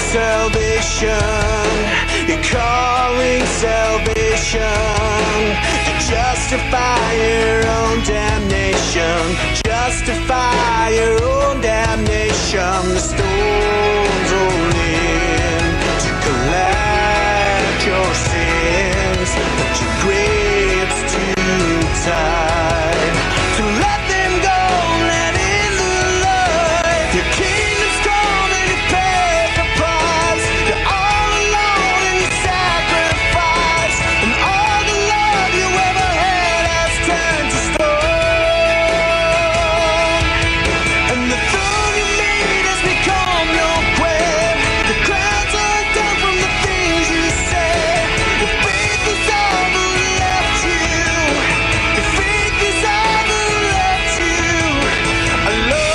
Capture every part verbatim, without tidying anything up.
salvation. You're calling salvation. You justify your own damnation. Justify your own damnation. The stones roll in to collect your sins, but your grave's too tight to let them go. Let in the light. Your kingdom's come and you pay the price. You're all alone in your sacrifice, and all the love you ever had has turned to stone. And the throne you made has become your grave. The crowns are done from the things you said. Your faith is all that left you. Your faith is all that left you alone.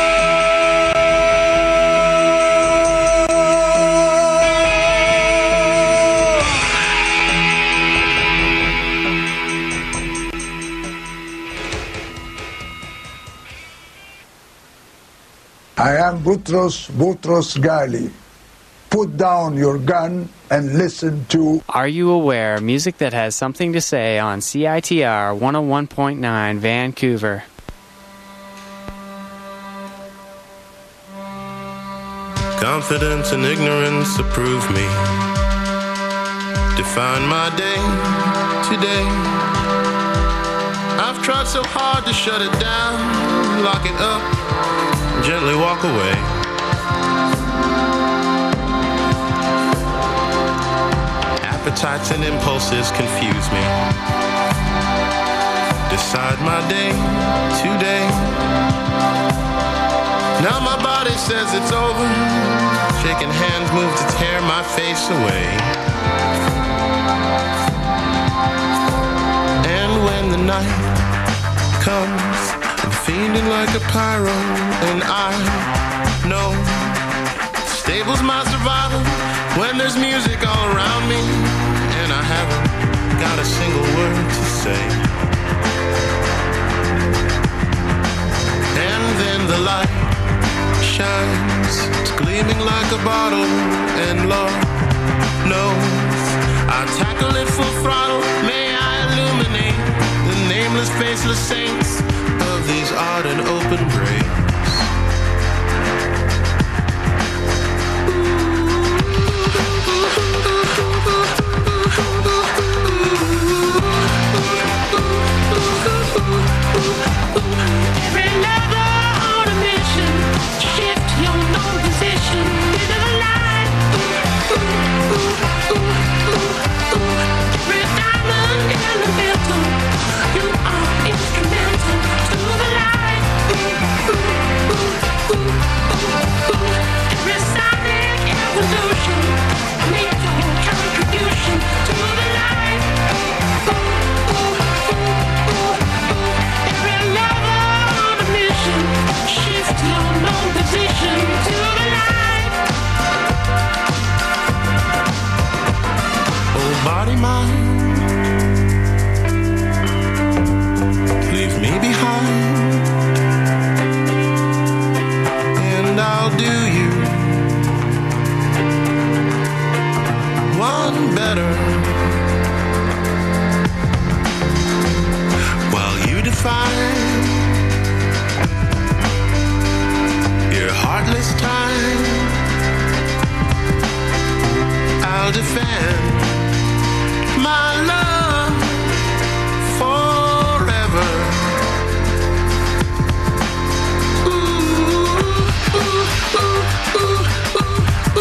I am Boutros Boutros Ghali. Put down your gun and listen to Are You Aware? Music that has something to say on C I T R one oh one point nine Vancouver. Confidence and ignorance approve me. Define my day today. I've tried so hard to shut it down, lock it up, gently walk away. Appetites and impulses confuse me. Decide my day today. Now my body says it's over. Shaking hands move to tear my face away. And when the night comes, I'm fiending like a pyro, and I know stable's my survival when there's music all around me, and I haven't got a single word to say. And then the light shines, it's gleaming like a bottle, and Lord knows I tackle it full throttle. May I illuminate the nameless, faceless saints of these odd and open graves. Every lover on a mission, shift your known position into the light. Every diamond in the middle, you are instrumental to the light. Every sonic evolution, make your contribution to the light. Every lover on a mission, shift your known position to the light. Oh, body, mind, leave me behind, and I'll do you one better. While you define your heartless time, I'll defend my love forever. Ooh, ooh, ooh, ooh, ooh, ooh,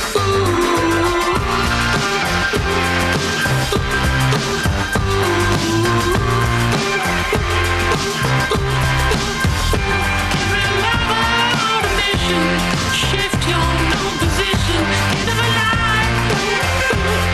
Every lover on a mission, shift your known position into the light.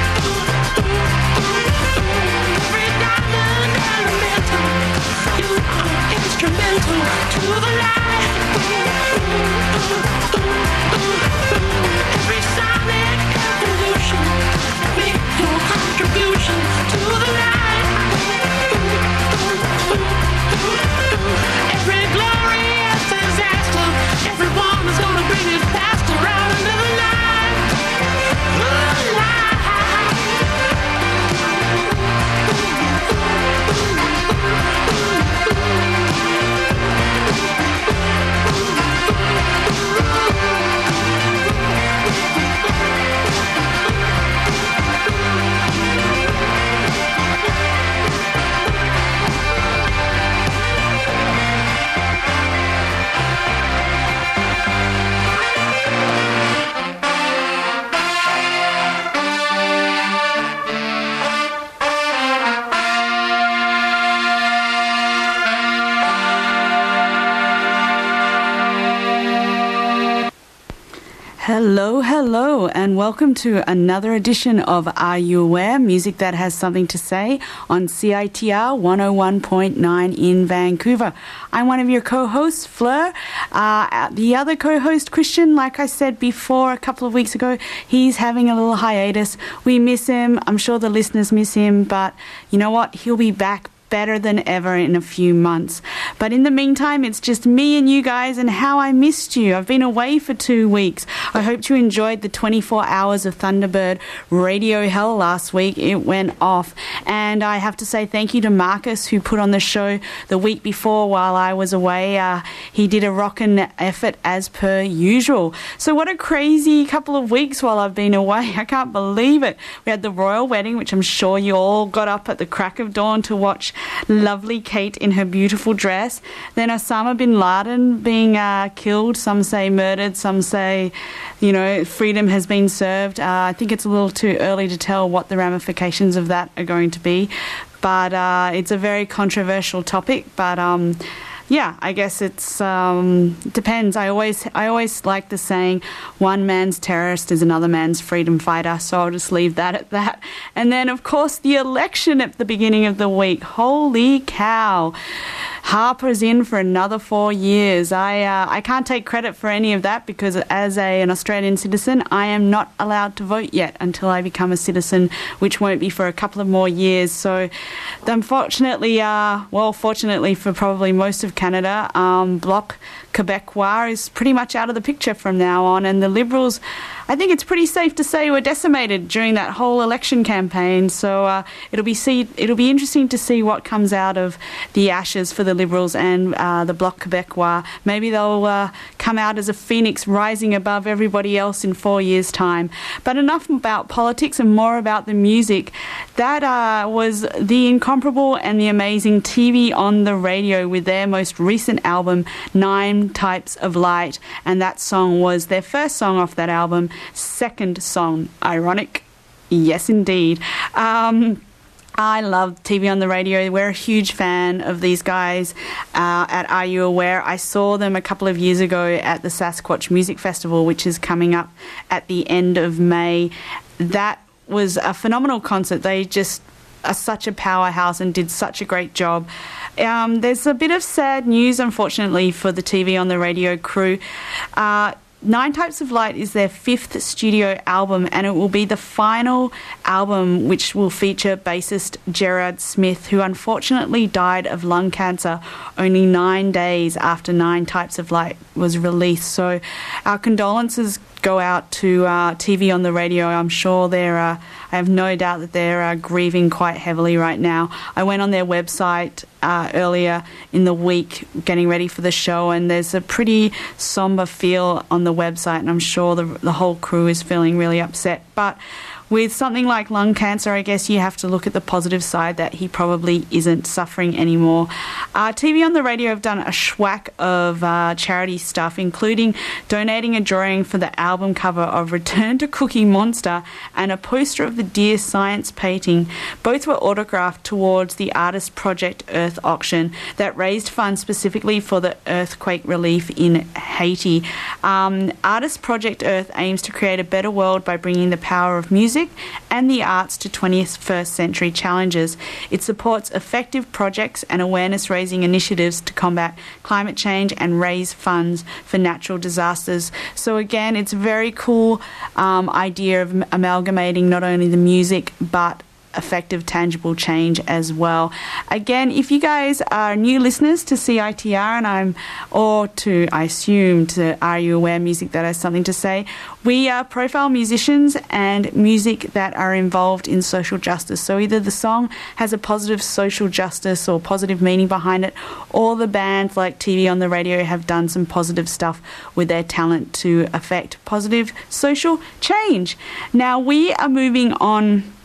Hello, hello, and welcome to another edition of Are You Aware? Music that has something to say on C I T R one oh one point nine in Vancouver. I'm one of your co-hosts, Fleur. Uh, the other co-host, Christian, like I said before a couple of weeks ago, he's having a little hiatus. We miss him. I'm sure the listeners miss him, but you know what? He'll be back better than ever in a few months. But in the meantime, it's just me and you guys and how I missed you. I've been away for two weeks. I hope you enjoyed the twenty-four hours of Thunderbird Radio Hell last week. It went off. And I have to say thank you to Marcus, who put on the show the week before while I was away. Uh, he did a rockin' effort as per usual. So what a crazy couple of weeks while I've been away. I can't believe it. We had the royal wedding, which I'm sure you all got up at the crack of dawn to watch. Lovely Kate in her beautiful dress. Then Osama bin Laden being uh, killed. Some say murdered. Some say, you know, freedom has been served. Uh, I think it's a little too early to tell what the ramifications of that are going to be. But uh, it's a very controversial topic. But um, yeah, I guess it's um, depends. I always I always like the saying, one man's terrorist is another man's freedom fighter. So I'll just leave that at that. And then, of course, the election at the beginning of the week. Holy cow. Harper's in for another four years. I uh, I can't take credit for any of that because as a, an Australian citizen, I am not allowed to vote yet until I become a citizen, which won't be for a couple of more years. So unfortunately, uh, well, fortunately for probably most of Canada, um, Bloc Québécois is pretty much out of the picture from now on. And the Liberals, I think it's pretty safe to say, were decimated during that whole election campaign. So uh, it'll be see it'll be interesting to see what comes out of the ashes for the Liberals and uh, the Bloc Québécois. Maybe they'll uh, come out as a phoenix rising above everybody else in four years' time. But enough about politics and more about the music. That uh, was the incomparable and the amazing T V on the Radio with their most recent album, Nine Types of Light. And that song was their first song off that album, second song. Ironic? Yes, indeed. Um... I love T V on the Radio. We're a huge fan of these guys uh, at Are You Aware? I saw them a couple of years ago at the Sasquatch Music Festival, which is coming up at the end of May. That was a phenomenal concert. They just are such a powerhouse and did such a great job. Um, there's a bit of sad news, unfortunately, for the T V on the Radio crew. Uh, Nine Types of Light is their fifth studio album, and it will be the final album which will feature bassist Gerard Smith, who unfortunately died of lung cancer only nine days after Nine Types of Light was released. So our condolences go out to uh, T V on the Radio. I'm sure they're, uh, I have no doubt that they're uh, grieving quite heavily right now. I went on their website uh, earlier in the week getting ready for the show, and there's a pretty somber feel on the website, and I'm sure the, the whole crew is feeling really upset. But with something like lung cancer, I guess you have to look at the positive side that he probably isn't suffering anymore. Uh, T V on the Radio have done a schwack of uh, charity stuff, including donating a drawing for the album cover of Return to Cookie Monster and a poster of the Dear Science painting. Both were autographed towards the Artist Project Earth auction that raised funds specifically for the earthquake relief in Haiti. Um, Artist Project Earth aims to create a better world by bringing the power of music and the arts to twenty-first century challenges. It supports effective projects and awareness-raising initiatives to combat climate change and raise funds for natural disasters. So again, it's a very cool um, idea of amalgamating not only the music but effective, tangible change as well. Again, if you guys are new listeners to C I T R and I'm, or to, I assume, to Are You Aware? Music that has something to say, we uh, profile musicians and music that are involved in social justice. So either the song has a positive social justice or positive meaning behind it, or the bands like T V on the Radio have done some positive stuff with their talent to affect positive social change. Now we are moving on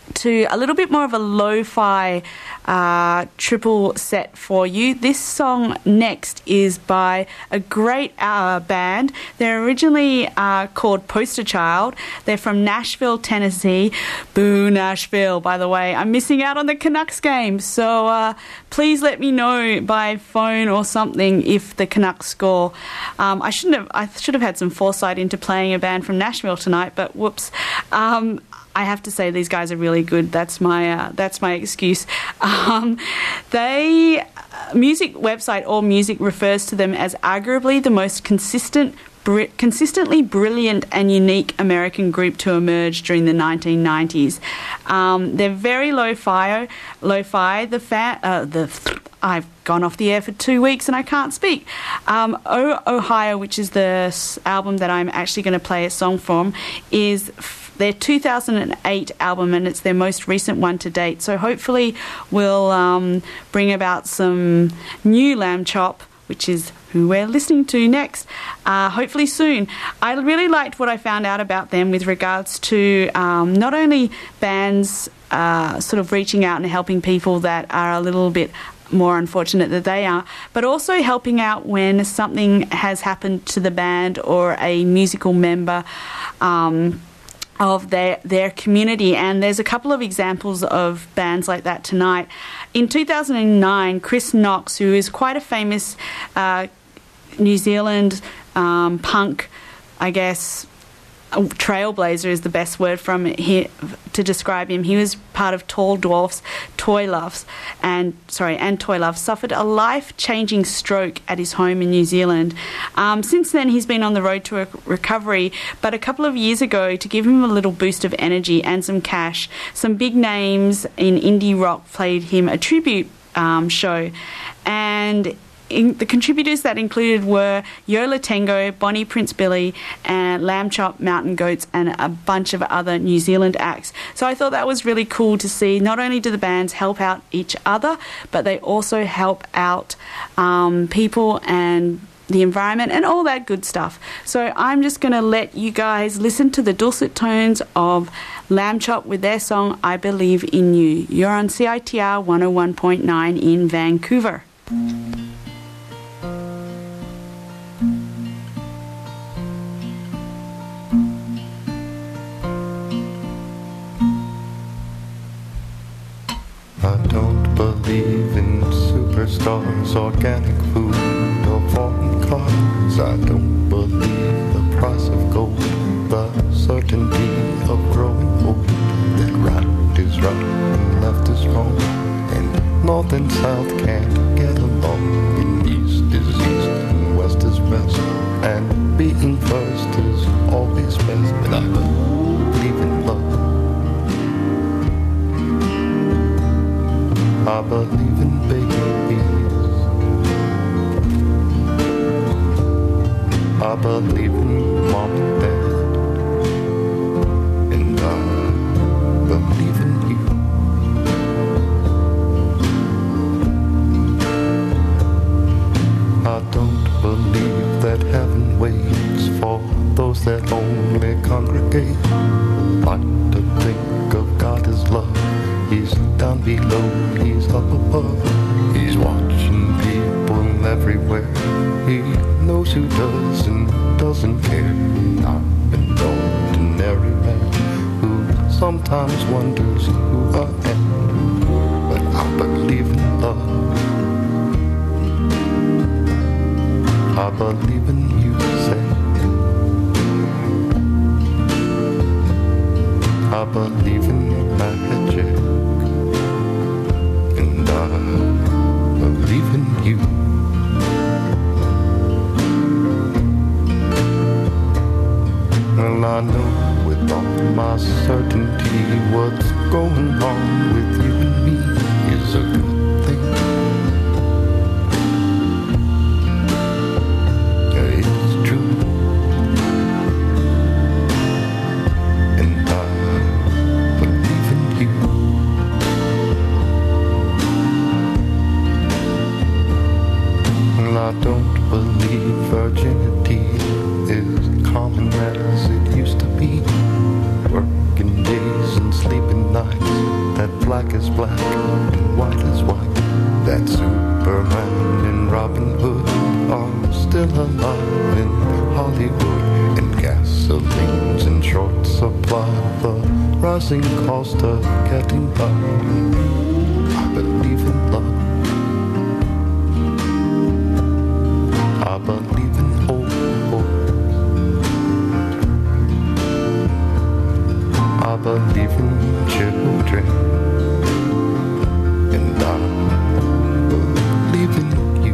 to a little bit more of a lo-fi uh, triple set for you. This song next is by a great uh, band. They're originally uh, called Poster Child. They're from Nashville, Tennessee. Boo, Nashville, by the way. I'm missing out on the Canucks game, so uh, please let me know by phone or something if the Canucks score. Um, I shouldn't have. I should have had some foresight into playing a band from Nashville tonight, but whoops. Um, I have to say these guys are really good. That's my uh, that's my excuse. Um, they uh, music website AllMusic refers to them as arguably the most consistent, br- consistently brilliant and unique American group to emerge during the nineteen nineties. Um, they're very lo-fi. Lo-fi. The fa- uh, the I've gone off the air for two weeks and I can't speak. Um, oh Ohio, which is the s- album that I'm actually going to play a song from, is f- their two thousand eight album, and it's their most recent one to date. So hopefully we'll um, bring about some new Lamb Chop, which is who we're listening to next, uh, hopefully soon. I really liked what I found out about them with regards to um, not only bands uh, sort of reaching out and helping people that are a little bit more unfortunate than they are, but also helping out when something has happened to the band or a musical member um, of their their community. And there's a couple of examples of bands like that tonight. In two thousand nine, Chris Knox, who is quite a famous uh, New Zealand um, punk, I guess, trailblazer is the best word from here to describe him. He was part of Tall Dwarfs, Toy Loves, and sorry, and Toy Love, suffered a life-changing stroke at his home in New Zealand. Um, since then, he's been on the road to a recovery, but a couple of years ago, to give him a little boost of energy and some cash, some big names in indie rock played him a tribute um, show, and In, the contributors that included were Yola Tango, Bonnie Prince Billy, and Lamb Chop, Mountain Goats, and a bunch of other New Zealand acts. So I thought that was really cool to see. Not only do the bands help out each other, but they also help out um, people and the environment and all that good stuff. So I'm just going to let you guys listen to the dulcet tones of Lamb Chop with their song I Believe in You. You're on C I T R one oh one point nine in Vancouver. I don't believe in superstars, organic food, or foreign cars. I don't believe the price of gold, the certainty of growing old. That right is right and left is wrong, and north and south can't get along, and east is east and west is west, and being first is always best. But I believe in love. I believe in babies. I believe in mom and dad. And I believe in you. I don't believe that heaven waits for those that only congregate. Like to think of God as love. He's down below, he's up above. He's watching people everywhere. He knows who does and doesn't care. I'm an ordinary man who sometimes wonders who I am. But I believe in love. I believe in you, say. I believe in magic. I believe in you. Well, I know with all my certainty what's going on with you and me is a good thing. It's true. And I believe in you. I don't believe virginity is common as it used to be. Working days and sleeping nights, black and white is white, that Superman and Robin Hood are still alive in Hollywood, and gasoline's in short supply, the rising cost of getting by. I believe in love, I believe in hope, I believe in children, and I believe in you.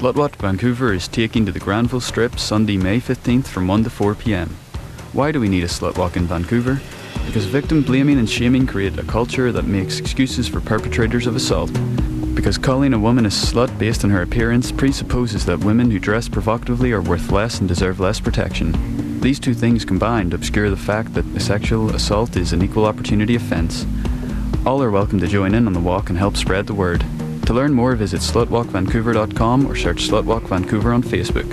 Slutwalk Vancouver is taking to the Granville Strip Sunday, May fifteenth from one to four p m. Why do we need a slutwalk in Vancouver? Because victim blaming and shaming create a culture that makes excuses for perpetrators of assault. Because calling a woman a slut based on her appearance presupposes that women who dress provocatively are worth less and deserve less protection. These two things combined obscure the fact that a sexual assault is an equal opportunity offence. All are welcome to join in on the walk and help spread the word. To learn more, visit slutwalk vancouver dot com or search Slutwalk Vancouver on Facebook.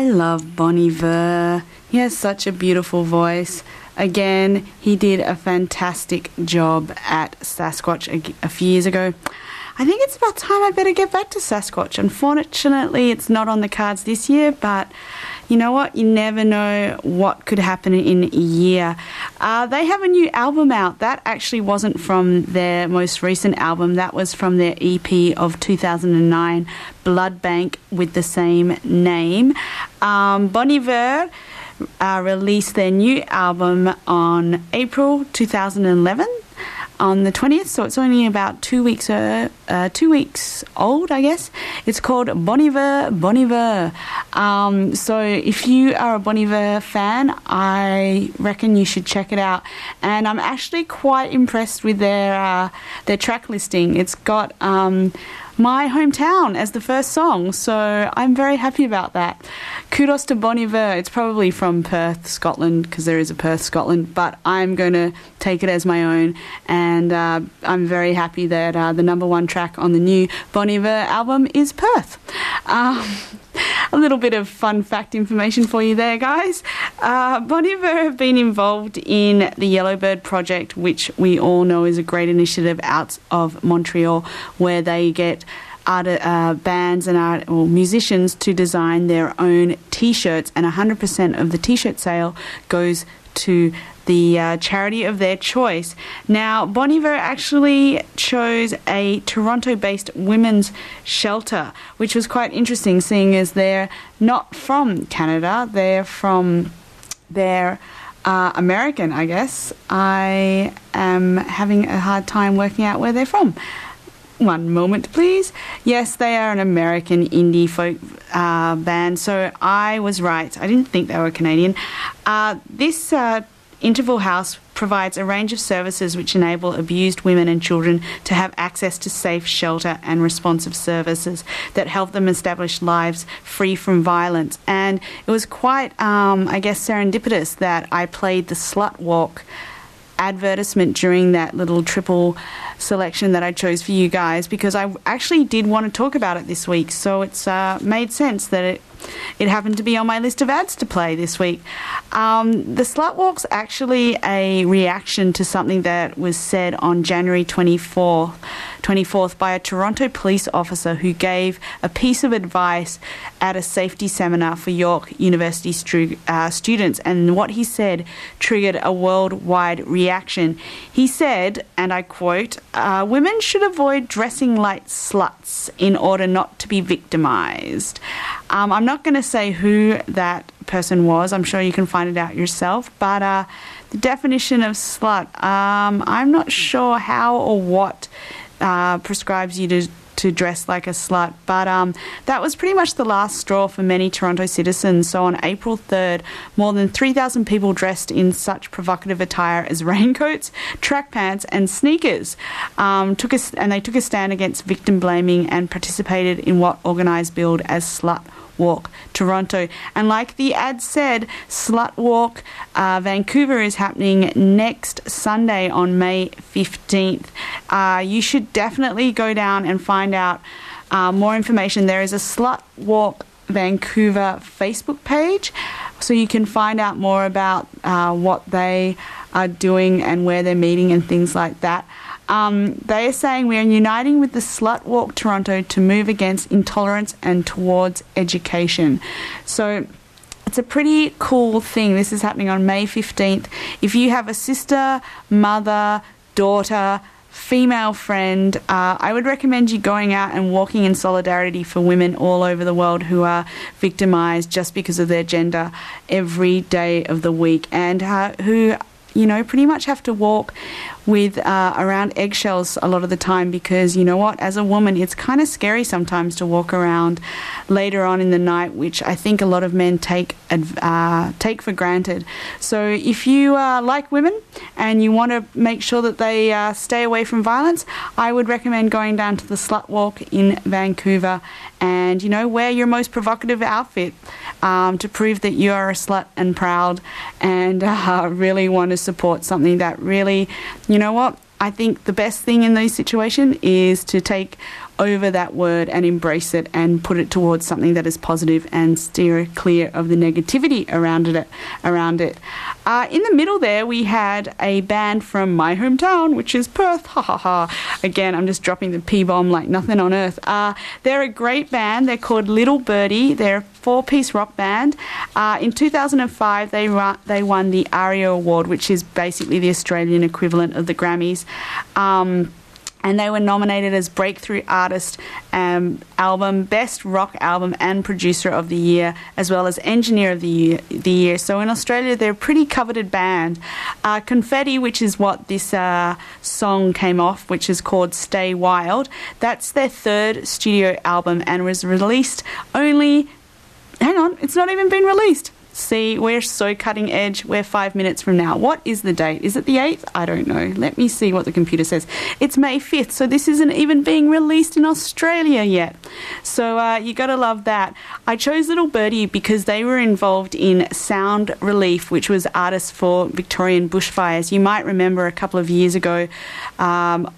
I love Bon Iver. He has such a beautiful voice. Again, he did a fantastic job at Sasquatch a, a few years ago. I think it's about time I better get back to Sasquatch. Unfortunately, it's not on the cards this year, but you know what? You never know what could happen in a year. Uh, they have a new album out. That actually wasn't from their most recent album. That was from their E P of two thousand nine, Blood Bank, with the same name. Um, Bon Iver uh, released their new album on April two thousand eleven. On the twentieth, so it's only about two weeks uh, uh, two weeks old, I guess. It's called Bon Iver, Bon Iver. Um, so if you are a Bon Iver fan, I reckon you should check it out. And I'm actually quite impressed with their uh, their track listing. It's got um, My Hometown as the first song, so I'm very happy about that. Kudos to Bon Iver. It's probably from Perth, Scotland, because there is a Perth, Scotland, but I'm going to take it as my own, and uh, I'm very happy that uh, the number one track on the new Bon Iver album is Perth. Um, a little bit of fun fact information for you there, guys. Uh, Bon Iver have been involved in the Yellowbird Project, which we all know is a great initiative out of Montreal, where they get art, uh, bands and art, or musicians to design their own T-shirts, and one hundred percent of the T-shirt sale goes to the uh, charity of their choice. Now, Bon Iver actually chose a Toronto-based women's shelter, which was quite interesting, seeing as they're not from Canada, they're from, they're uh, American, I guess. I am having a hard time working out where they're from. One moment, please. Yes, they are an American indie folk uh, band, so I was right. I didn't think they were Canadian. Uh, this uh, Interval House provides a range of services which enable abused women and children to have access to safe shelter and responsive services that help them establish lives free from violence. And it was quite, um, I guess, serendipitous that I played the Slut Walk advertisement during that little triple selection that I chose for you guys, because I actually did want to talk about it this week, so it's uh, made sense that it it happened to be on my list of ads to play this week. Um, the Slut Walk's actually a reaction to something that was said on January twenty-fourth, twenty-fourth by a Toronto police officer who gave a piece of advice at a safety seminar for York University stu- uh, students, and what he said triggered a worldwide reaction. He said, and I quote, uh, women should avoid dressing like sluts in order not to be victimized. Um, I'm not going to say who that person was. I'm sure you can find it out yourself. But uh, the definition of slut, um, I'm not sure how or what uh, prescribes you to to dress like a slut, but um, that was pretty much the last straw for many Toronto citizens. So on April third, more than three thousand people dressed in such provocative attire as raincoats, track pants and sneakers um, took a, and they took a stand against victim blaming and participated in what organised billed as Slut Walk Toronto. And like the ad said, Slut Walk uh, Vancouver is happening next Sunday on May fifteenth. Uh, you should definitely go down and find out uh, more information. There is a Slut Walk Vancouver Facebook page, so you can find out more about uh, what they are doing and where they're meeting and things like that. Um, they are saying we are uniting with the Slut Walk Toronto to move against intolerance and towards education. So it's a pretty cool thing. This is happening on May fifteenth. If you have a sister, mother, daughter, female friend, uh, I would recommend you going out and walking in solidarity for women all over the world who are victimized just because of their gender every day of the week, and uh, who, you know, pretty much have to walk with uh, around eggshells a lot of the time, because you know what, as a woman it's kind of scary sometimes to walk around later on in the night, which I think a lot of men take uh, take for granted. So if you uh, like women and you want to make sure that they uh, stay away from violence, I would recommend going down to the Slut Walk in Vancouver and, you know, wear your most provocative outfit um, to prove that you are a slut and proud, and uh, really want to support something that really, you know what, I think the best thing in these situations is to take over that word and embrace it and put it towards something that is positive and steer clear of the negativity around it. Around it. Uh, in the middle there, we had a band from my hometown, which is Perth. Ha ha ha. Again, I'm just dropping the P-bomb like nothing on earth. Uh, they're a great band. They're called Little Birdie. They're a four-piece rock band. Uh, in two thousand five, they, ru- they won the ARIA Award, which is basically the Australian equivalent of the Grammys. Um... And they were nominated as Breakthrough Artist um, Album, Best Rock Album and Producer of the Year, as well as Engineer of the Year. The year. So in Australia, they're a pretty coveted band. Uh, Confetti, which is what this uh, song came off, which is called Stay Wild, that's their third studio album and was released only... Hang on, it's not even been released. See, we're so cutting edge. We're five minutes from now. What is the date? Is it the eighth? I don't know. Let me see what the computer says. It's May fifth, so this isn't even being released in Australia yet. So uh, you got to love that. I chose Little Birdie because they were involved in Sound Relief, which was artists for Victorian bushfires. You might remember a couple of years ago, um,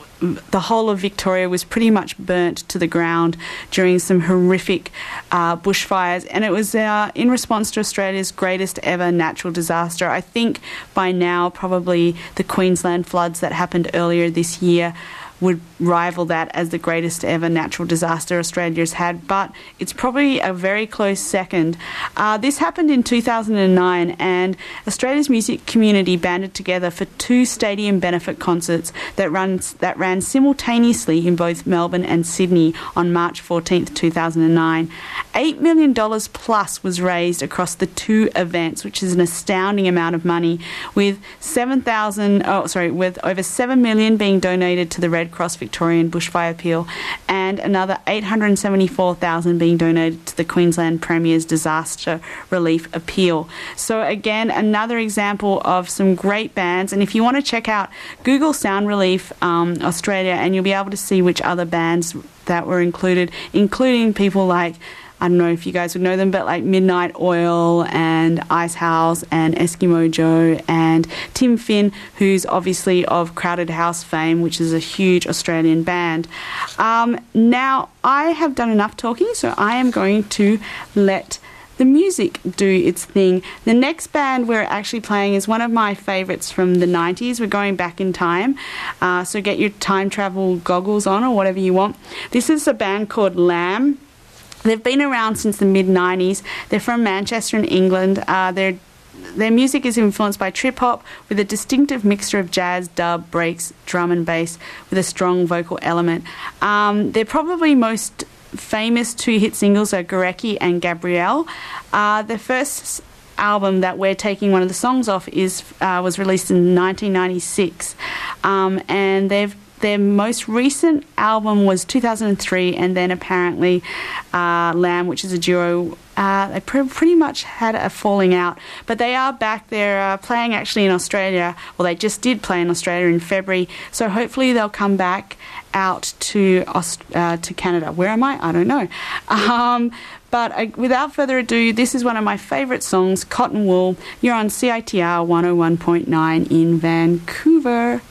the whole of Victoria was pretty much burnt to the ground during some horrific uh, bushfires, and it was uh, in response to Australia's greatest ever natural disaster. I think by now probably the Queensland floods that happened earlier this year would rival that as the greatest ever natural disaster Australia's had, but it's probably a very close second. Uh, this happened in two thousand nine, and Australia's music community banded together for two stadium benefit concerts that runs that ran simultaneously in both Melbourne and Sydney on March fourteenth, two thousand nine. Eight million dollars plus was raised across the two events, which is an astounding amount of money, with seven thousand, oh sorry, with over seven million being donated to the Red Cross Victorian Bushfire Appeal and another eight hundred seventy-four thousand being donated to the Queensland Premier's Disaster Relief Appeal. So again, another example of some great bands, and if you want to check out Google Sound Relief um, Australia, and you'll be able to see which other bands that were included, including people like, I don't know if you guys would know them, but like Midnight Oil and Ice House and Eskimo Joe and Tim Finn, who's obviously of Crowded House fame, which is a huge Australian band. Um, now, I have done enough talking, so I am going to let the music do its thing. The next band we're actually playing is one of my favourites from the nineties. We're going back in time, uh, so get your time travel goggles on or whatever you want. This is a band called Lamb. They've been around since the mid nineties. They're from Manchester in England. Uh, their their music is influenced by trip-hop with a distinctive mixture of jazz, dub, breaks, drum and bass with a strong vocal element. Um, they're probably most famous two hit singles are Gurecki and Gabrielle. Uh, their first album that we're taking one of the songs off is uh, was released in nineteen ninety-six, um, and they've their most recent album was two thousand three, and then apparently uh, Lamb, which is a duo, uh, they pr- pretty much had a falling out. But they are back. They're uh, playing actually in Australia. Well, they just did play in Australia in February, so hopefully they'll come back out to Aust- uh, to Canada. Where am I? I don't know. Um, but uh, without further ado, this is one of my favourite songs, Cotton Wool. You're on C I T R one oh one point nine in Vancouver.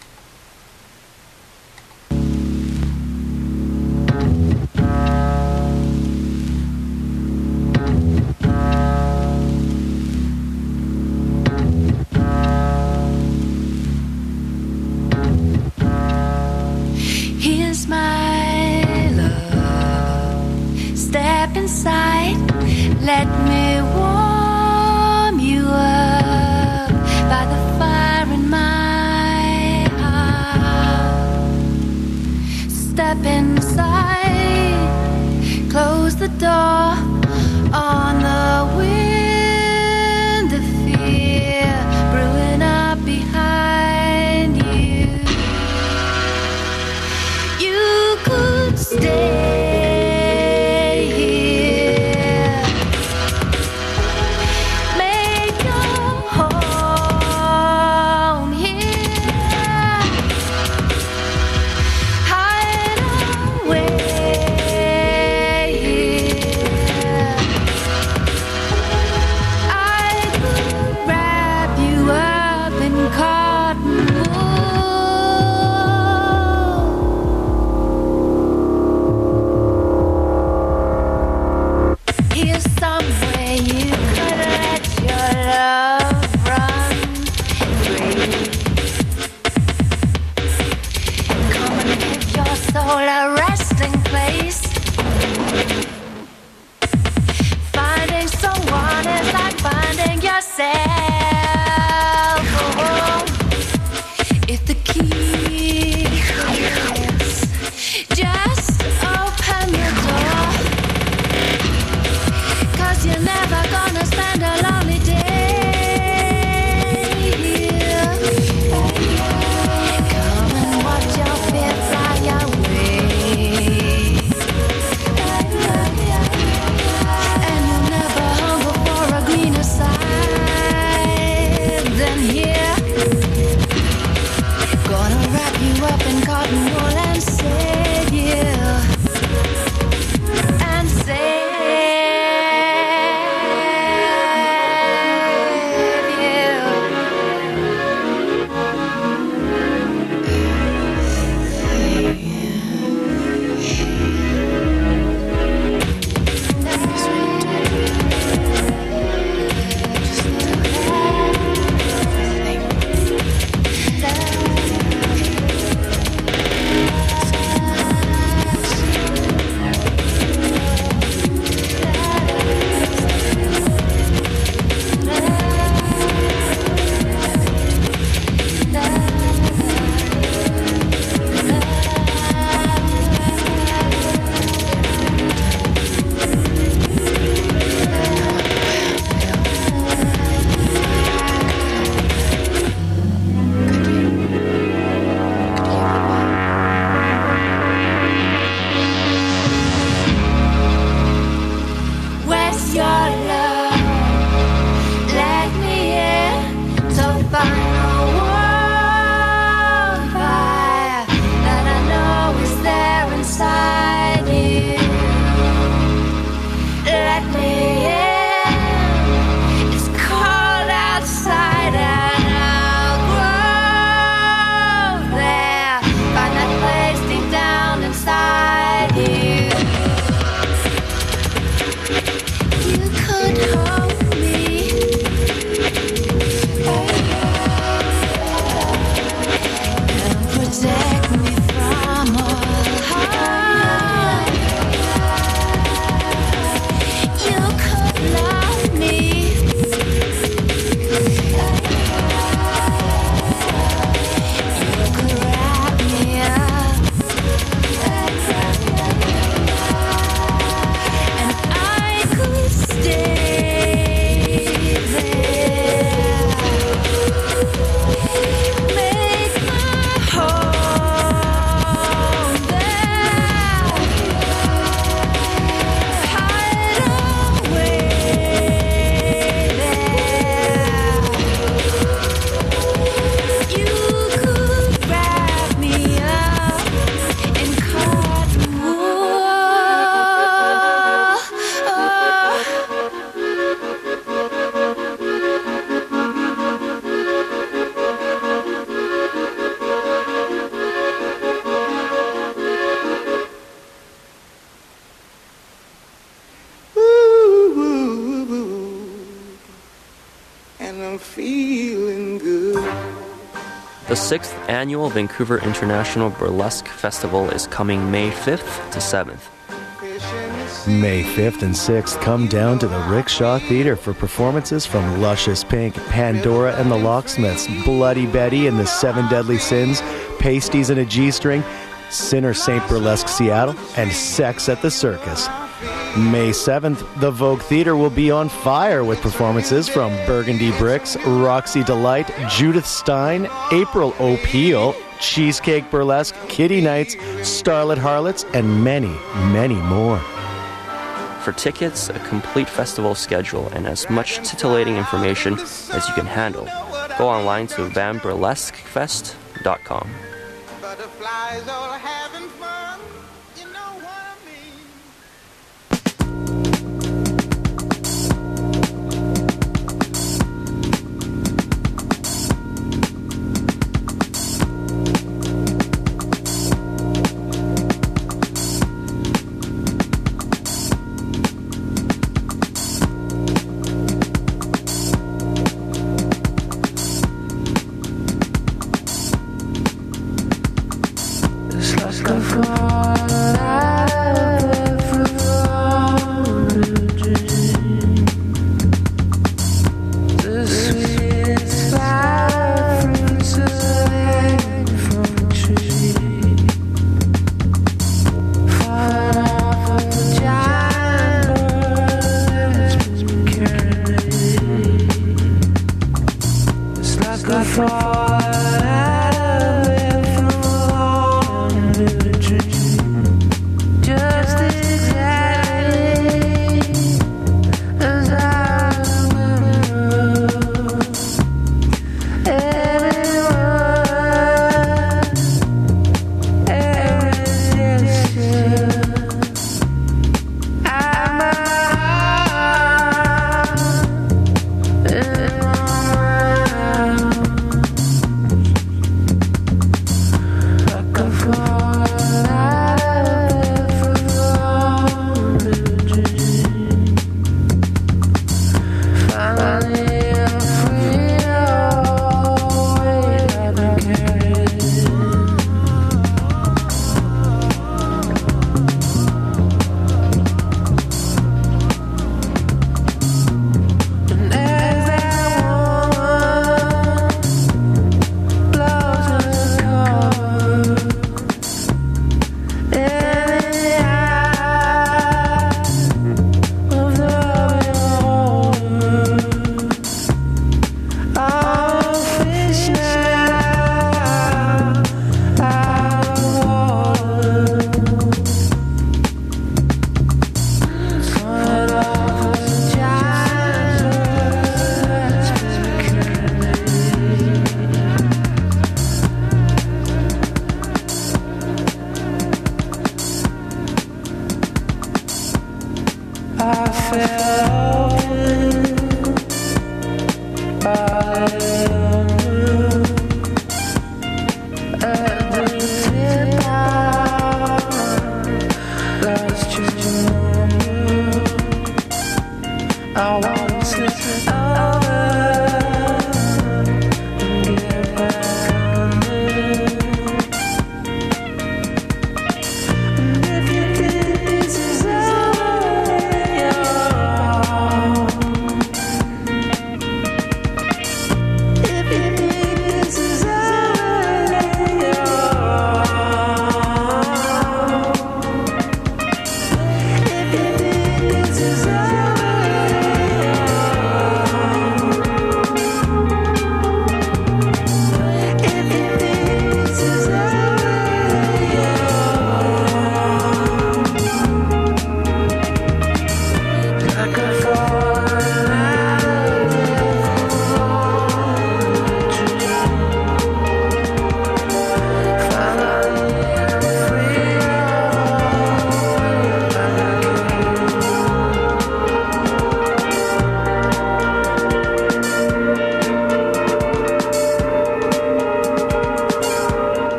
Here's my love. Step inside. Let me warm you up by the fire in my and I'm feeling good. The sixth Annual Vancouver International Burlesque Festival is coming May fifth to seventh. May fifth and sixth, come down to the Rickshaw Theatre for performances from Luscious Pink, Pandora and the Locksmiths, Bloody Betty and the Seven Deadly Sins, Pasties and a G-String, Sinner Saint Burlesque Seattle, and Sex at the Circus. May seventh, the Vogue Theatre will be on fire with performances from Burgundy Bricks, Roxy Delight, Judith Stein, April O'Peel, Cheesecake Burlesque, Kitty Knights, Starlet Harlots, and many, many more. For tickets, a complete festival schedule, and as much titillating information as you can handle, go online to van burlesque fest dot com. Butterflies all having fun, you know what I mean.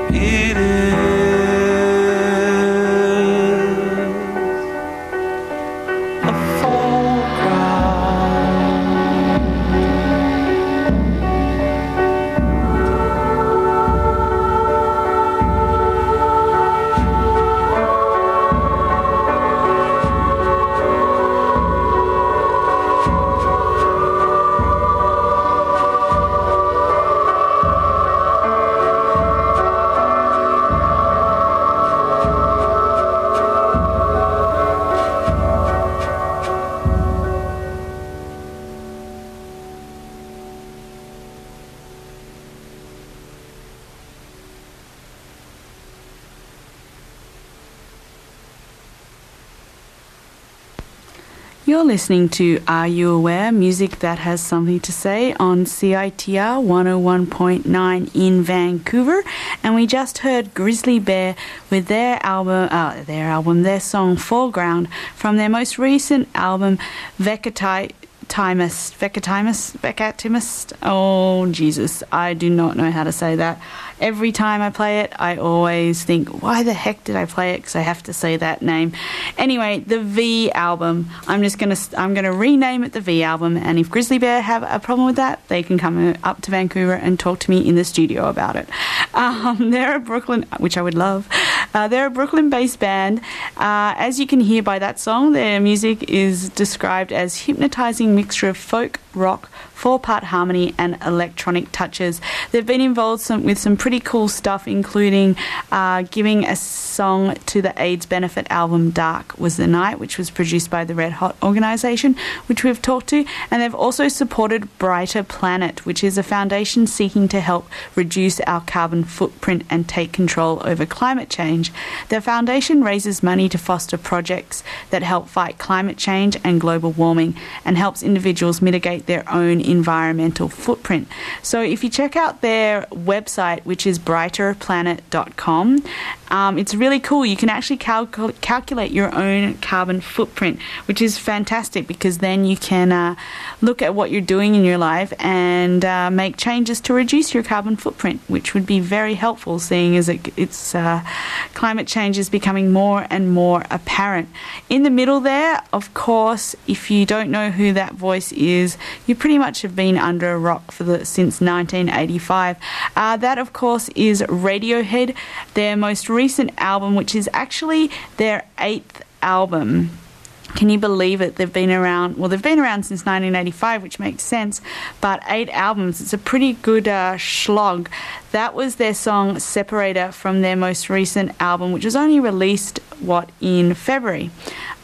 It is a foreground. You're listening to Are You Aware? Music that has something to say on C I T R one oh one point nine in Vancouver. And we just heard Grizzly Bear with their album, uh, their album, their song Foreground from their most recent album, Vecatimus. Vecatimus? Vecatimus? Oh, Jesus. I do not know how to say that. Every time I play it, I always think, why the heck did I play it? Because I have to say that name. Anyway, the V album. I'm just going to I'm going to rename it the V album. And if Grizzly Bear have a problem with that, they can come up to Vancouver and talk to me in the studio about it. Um, they're a Brooklyn, which I would love. Uh, they're a Brooklyn-based band. Uh, as you can hear by that song, their music is described as hypnotizing mixture of folk, rock, four-part harmony and electronic touches. They've been involved some, with some pretty cool stuff, including uh, giving a song to the AIDS benefit album Dark Was the Night, which was produced by the Red Hot organisation, which we've talked to. And they've also supported Brighter Planet, which is a foundation seeking to help reduce our carbon footprint and take control over climate change. The foundation raises money to foster projects that help fight climate change and global warming and helps individuals mitigate their own environmental footprint. So if you check out their website, which is brighter planet dot com, um, it's really cool. You can actually calcul- calculate your own carbon footprint, which is fantastic because then you can uh, look at what you're doing in your life and uh, make changes to reduce your carbon footprint, which would be very helpful, seeing as it, it's uh, climate change is becoming more and more apparent. In the middle there, of course, if you don't know who that voice is, you pretty much have been under a rock for the since nineteen eighty-five. Uh, that, of course, is Radiohead, their most recent album, which is actually their eighth album. Can you believe it? They've been around, well, they've been around since nineteen eighty-five, which makes sense, but eight albums. It's a pretty good uh, slog. That was their song Separator from their most recent album, which was only released, what, in February.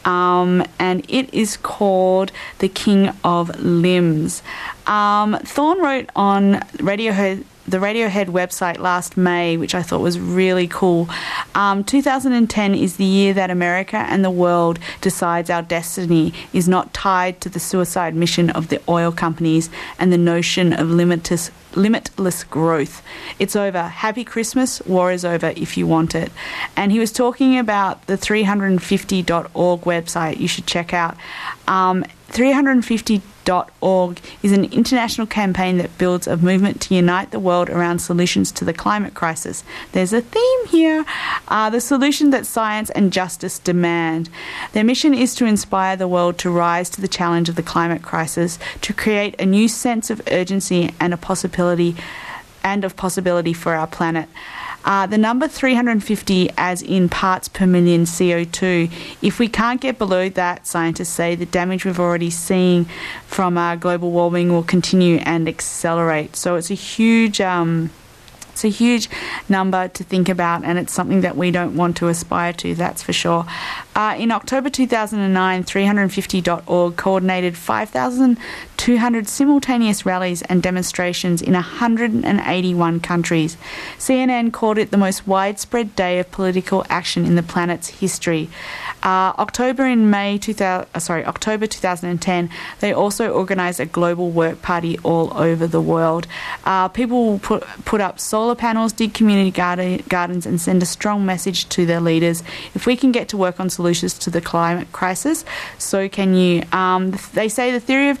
Um, and it is called The King of Limbs. Um, Thorn wrote on Radiohead, the Radiohead website last May, which I thought was really cool. Um, two thousand ten is the year that America and the world decides our destiny is not tied to the suicide mission of the oil companies and the notion of limitless, limitless growth. It's over. Happy Christmas. War is over if you want it. And he was talking about the three fifty dot org website you should check out. Um, three fifty dot org is an international campaign that builds a movement to unite the world around solutions to the climate crisis. There's a theme here. Uh, the solution that science and justice demand. Their mission is to inspire the world to rise to the challenge of the climate crisis, to create a new sense of urgency and a possibility and of possibility for our planet. Uh, the number three hundred fifty, as in parts per million C O two, if we can't get below that, scientists say, the damage we've already seen from uh, global warming will continue and accelerate. So it's a huge... Um, It's a huge number to think about, and it's something that we don't want to aspire to, that's for sure. Uh, in October two thousand nine, three fifty dot org coordinated five thousand two hundred simultaneous rallies and demonstrations in one hundred eighty-one countries. C N N called it the most widespread day of political action in the planet's history. Uh, October in May two thousand, uh, sorry, October two thousand ten, they also organised a global work party all over the world. Uh, people will put put up solar panels, dig community garden, gardens, and send a strong message to their leaders. If we can get to work on solutions to the climate crisis, so can you. Um, they say the theory of change is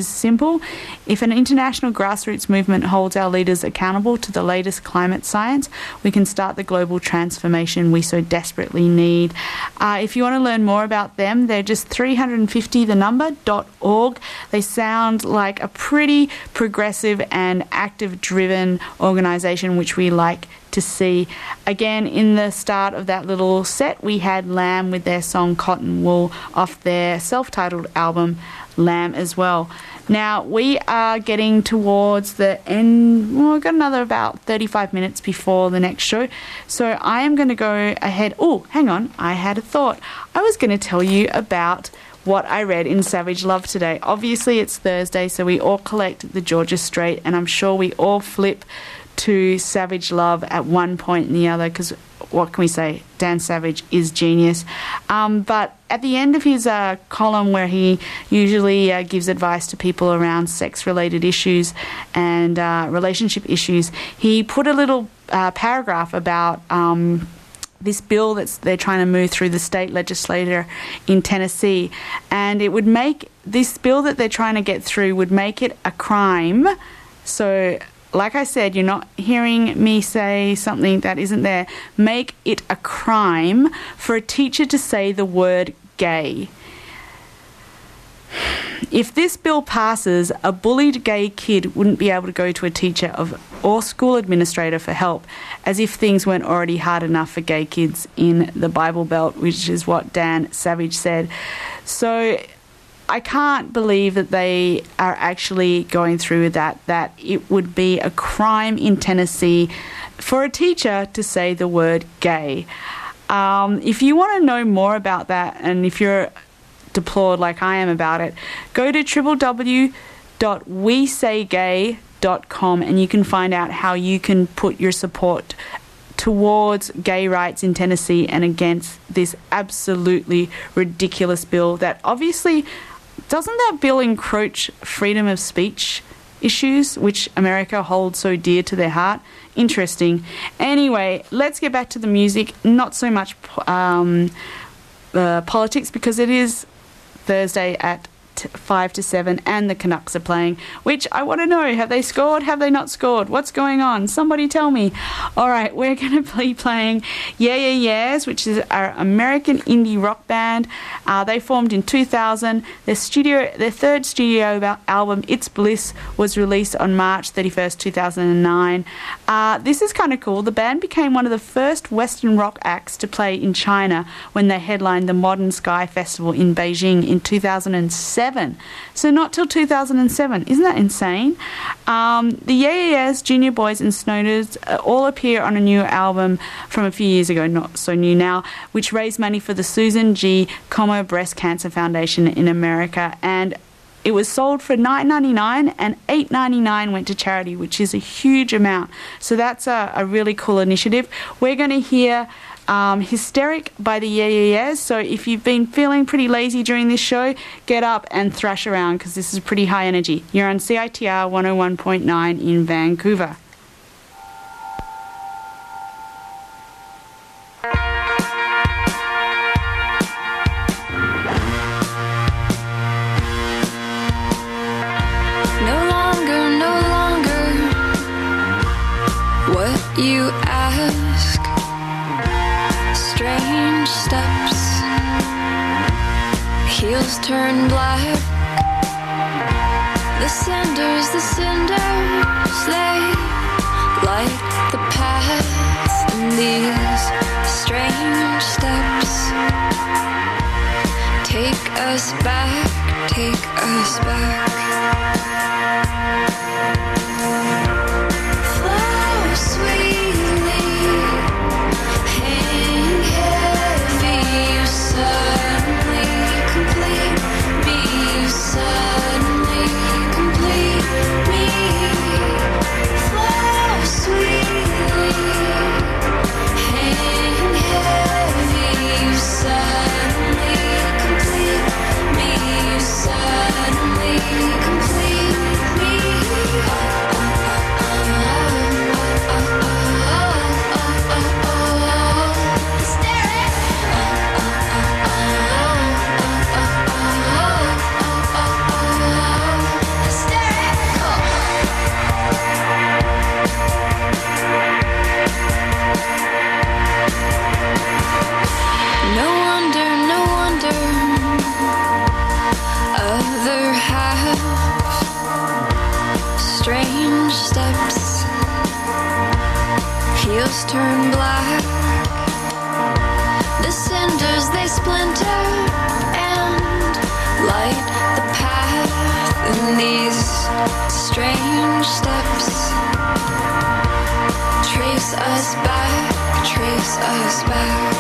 simple. If an international grassroots movement holds our leaders accountable to the latest climate science, we can start the global transformation we so desperately need. Uh, if you want to learn more about them, they're just three hundred fifty the number dot org. They sound like a pretty progressive and active driven organisation, which we like to see. Again, in the start of that little set, we had Lamb with their song Cotton Wool off their self-titled album Lamb as well. Now, we are getting towards the end. Well, we've got another about thirty-five minutes before the next show. So I am going to go ahead. Oh, hang on. I had a thought. I was going to tell you about what I read in Savage Love today. Obviously, it's Thursday, so we all collect the Georgia Strait, and I'm sure we all flip to Savage Love at one point and the other, because what can we say? Dan Savage is genius. Um, but at the end of his uh, column, where he usually uh, gives advice to people around sex-related issues and uh, relationship issues, he put a little uh, paragraph about um, this bill that's they're trying to move through the state legislature in Tennessee, and it would make this bill that they're trying to get through would make it a crime. So, like I said, you're not hearing me say something that isn't there. Make it a crime for a teacher to say the word gay. If this bill passes, a bullied gay kid wouldn't be able to go to a teacher of or school administrator for help, as if things weren't already hard enough for gay kids in the Bible Belt, which is what Dan Savage said. So I can't believe that they are actually going through with that, that it would be a crime in Tennessee for a teacher to say the word gay. Um, if you want to know more about that, and if you're deplored like I am about it, go to w w w dot we say gay dot com and you can find out how you can put your support towards gay rights in Tennessee and against this absolutely ridiculous bill that obviously, doesn't that bill encroach freedom of speech issues, which America holds so dear to their heart? Interesting. Anyway, let's get back to the music. Not so much um, uh, politics, because it is Thursday at t- five to seven and the Canucks are playing, which I want to know, have they scored? Have they not scored? What's going on? Somebody tell me. All right, we're going to be playing Yeah Yeah Yeahs, which is our American indie rock band. Uh, they formed in two thousand. Their studio, their third studio album, It's Bliss, was released on March thirty-first, two thousand nine. Uh, this is kind of cool. The band became one of the first Western rock acts to play in China when they headlined the Modern Sky Festival in Beijing in two thousand seven. So not till two thousand seven. Isn't that insane? Um, the Yeah Yeah Yeahs, Junior Boys and Snowders uh, all appear on a new album from a few years ago, not so new now, which raised money for the Susan G. Como Breast Cancer Foundation in America, and it was sold for nine ninety-nine and eight ninety-nine went to charity, which is a huge amount. So that's a, a really cool initiative. We're going to hear um, Hysteric by the Yeah Yeah Yeahs. So if you've been feeling pretty lazy during this show, get up and thrash around, because this is pretty high energy. You're on C I T R one oh one point nine in Vancouver. You ask, strange steps, heels turn black, the cinders, the cinders lay like the path, and these strange steps take us back, take us back. Sweetly black. The cinders they splinter and light the path in these strange steps. Trace us back, trace us back.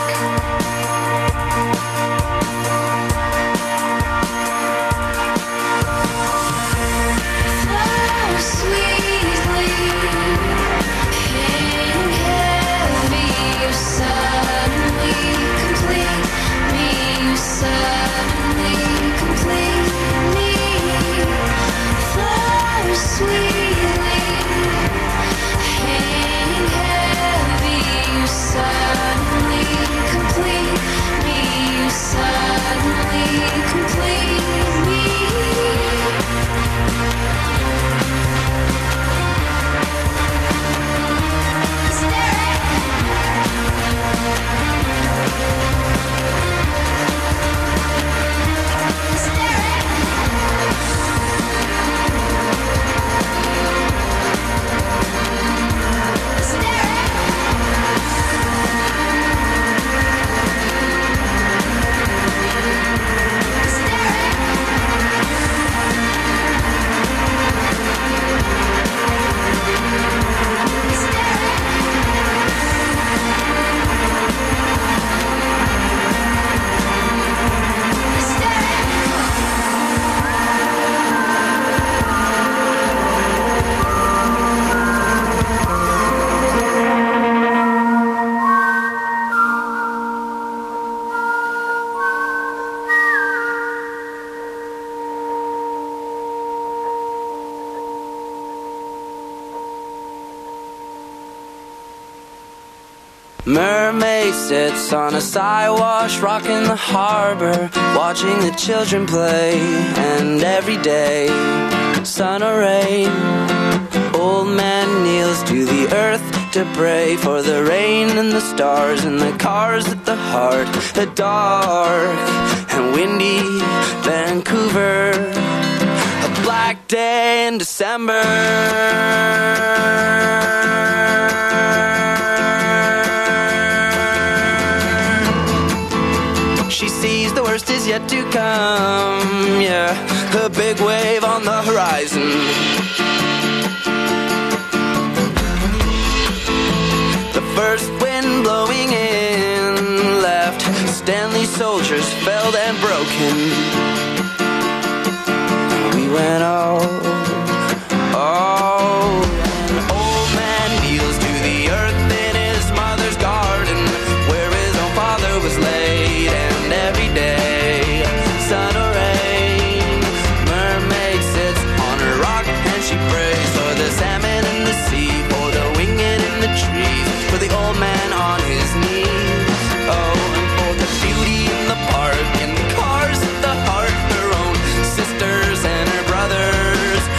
Mermaid sits on a Siwash rock in the harbor, watching the children play. And every day, sun or rain, old man kneels to the earth to pray for the rain and the stars and the cars at the heart. A dark and windy Vancouver, a black day in December. She sees the worst is yet to come, yeah, a big wave on the horizon. The first wind blowing in left Stanley's soldiers felled and broken. We went all, all, an old man kneels to the earth in his mother's garden, where his own father was laid. And every day, sun or rain, mermaid sits on her rock and she prays for the salmon in the sea, for the winged in the trees, for the old man on his knees. Oh, and for the beauty in the park and the cars at the heart, her own sisters and her brothers.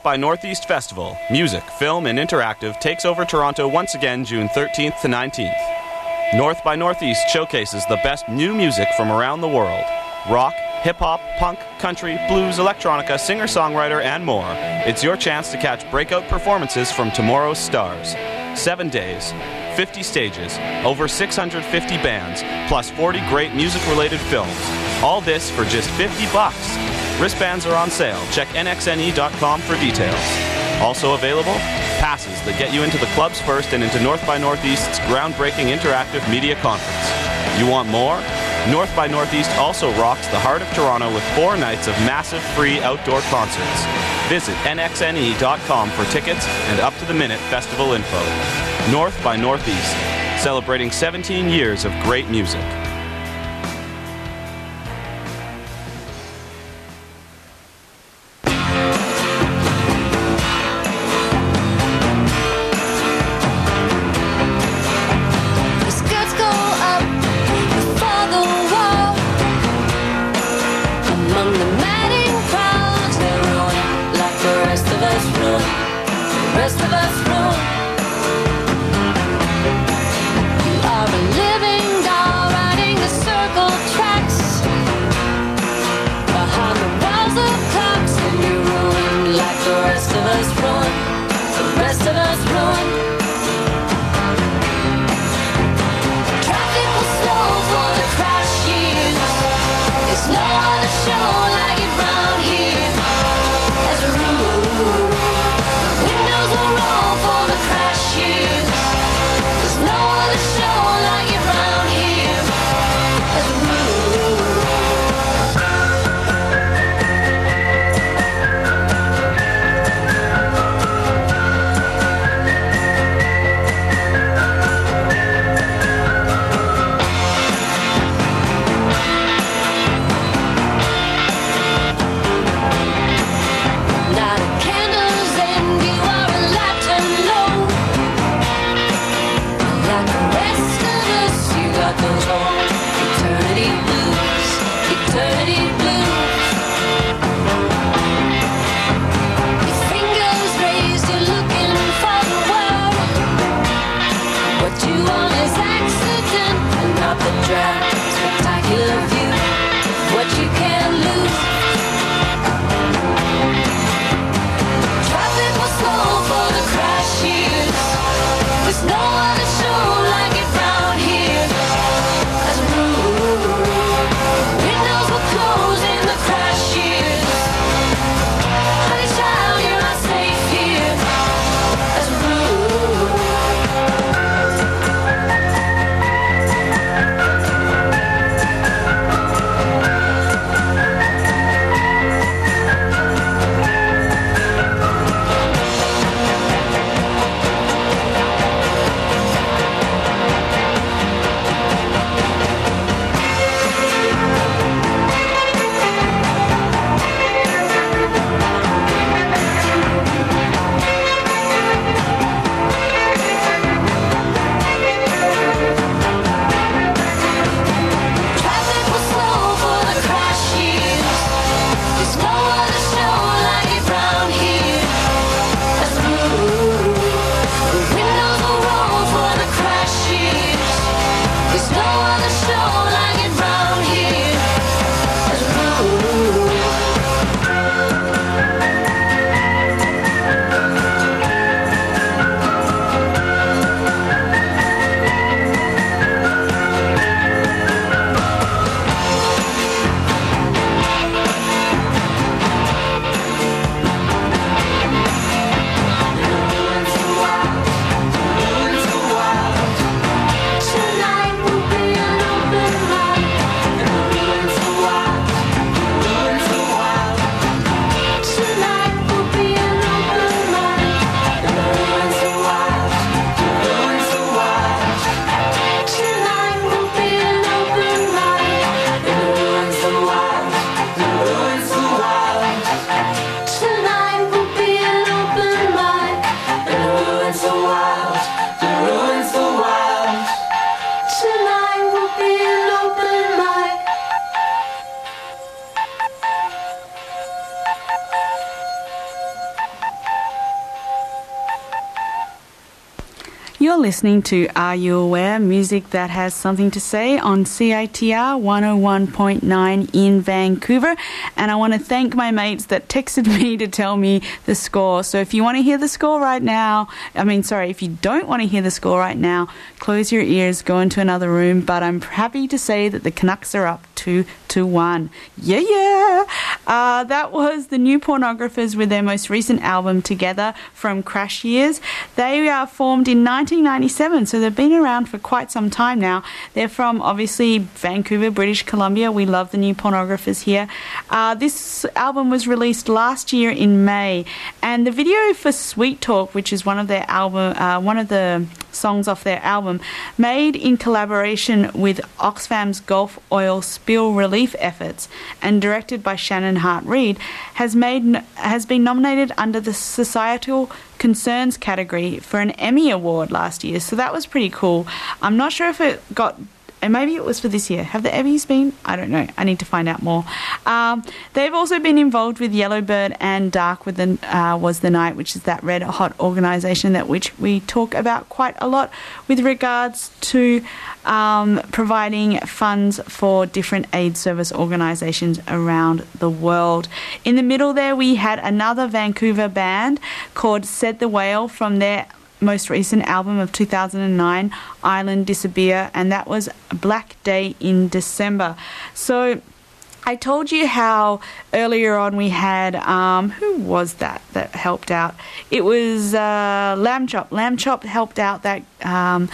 by Northeast Festival, music, film, and interactive takes over Toronto once again June thirteenth to nineteenth. North by Northeast showcases the best new music from around the world. Rock, hip-hop, punk, country, blues, electronica, singer-songwriter, and more. It's your chance to catch breakout performances from tomorrow's stars. Seven days, fifty stages, over six hundred fifty bands, plus forty great music-related films. All this for just fifty bucks. Wristbands are on sale. Check N X N E dot com for details. Also available, passes that get you into the clubs first and into North by Northeast's groundbreaking interactive media conference. You want more? North by Northeast also rocks the heart of Toronto with four nights of massive free outdoor concerts. Visit N X N E dot com for tickets and up-to-the-minute festival info. North by Northeast, celebrating seventeen years of great music. listening to Are You Aware? Music that has something to say on C I T R one oh one point nine in Vancouver. And I want to thank my mates that texted me to tell me the score. So if you want to hear the score right now, I mean, sorry, if you don't want to hear the score right now, close your ears, go into another room. But I'm happy to say that the Canucks are up two to one. Yeah, yeah. Uh, that was the New Pornographers with their most recent album Together from Crash Years. They are formed in nineteen ninety-seven, so they've been around for quite some time now. They're from, obviously, Vancouver, British Columbia. We love the New Pornographers here. Uh, this album was released last year in May, and the video for Sweet Talk, which is one of their album, uh, one of the songs off their album, made in collaboration with Oxfam's Gulf oil spill relief efforts and directed by Shannon Hart-Reid, has made has been nominated under the Societal Concerns category for an Emmy Award last year. So that was pretty cool. I'm not sure if it got, and maybe it was for this year. Have the Emmys been? I don't know. I need to find out more. Um, they've also been involved with Yellowbird and Dark with the, uh, Was the Night, which is that red hot organisation that which we talk about quite a lot with regards to um, providing funds for different aid service organisations around the world. In the middle there, we had another Vancouver band called Said the Whale from their most recent album of two thousand nine, Island Disappear, and that was Black Day in December. So I told you how earlier on we had, um, who was that that helped out? It was uh, Lamb Chop. Lamb Chop helped out that um,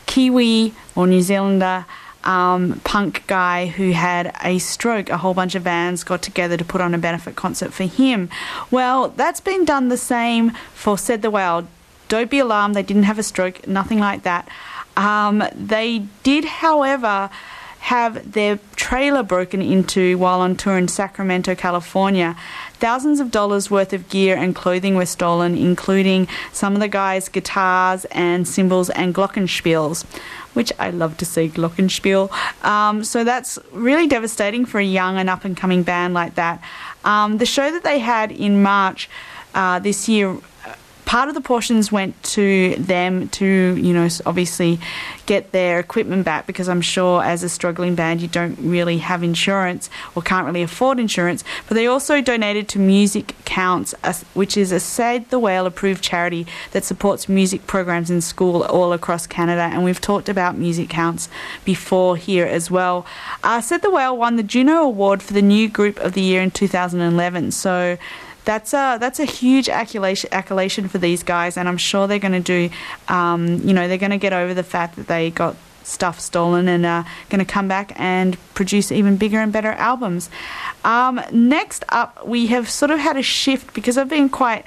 Kiwi or New Zealander Um, punk guy who had a stroke. A whole bunch of bands got together to put on a benefit concert for him. Well, that's been done the same for Said the Whale. Don't be alarmed, they didn't have a stroke, nothing like that. Um, they did, however, have their trailer broken into while on tour in Sacramento, California. Thousands of dollars worth of gear and clothing were stolen, including some of the guys' guitars and cymbals and glockenspiels, which I love to see, glockenspiel. Um, so that's really devastating for a young and up-and-coming band like that. Um, the show that they had in March uh, this year, part of the portions went to them to, you know, obviously get their equipment back, because I'm sure as a struggling band you don't really have insurance or can't really afford insurance. But they also donated to Music Counts, which is a Said the Whale approved charity that supports music programs in school all across Canada. And we've talked about Music Counts before here as well. Uh, Said the Whale won the Juno Award for the new group of the year in two thousand eleven. So That's a that's a huge accolation, accolation for these guys, and I'm sure they're going to do, um, you know, they're going to get over the fact that they got stuff stolen and are going to come back and produce even bigger and better albums. Um, next up, we have sort of had a shift because I've been quite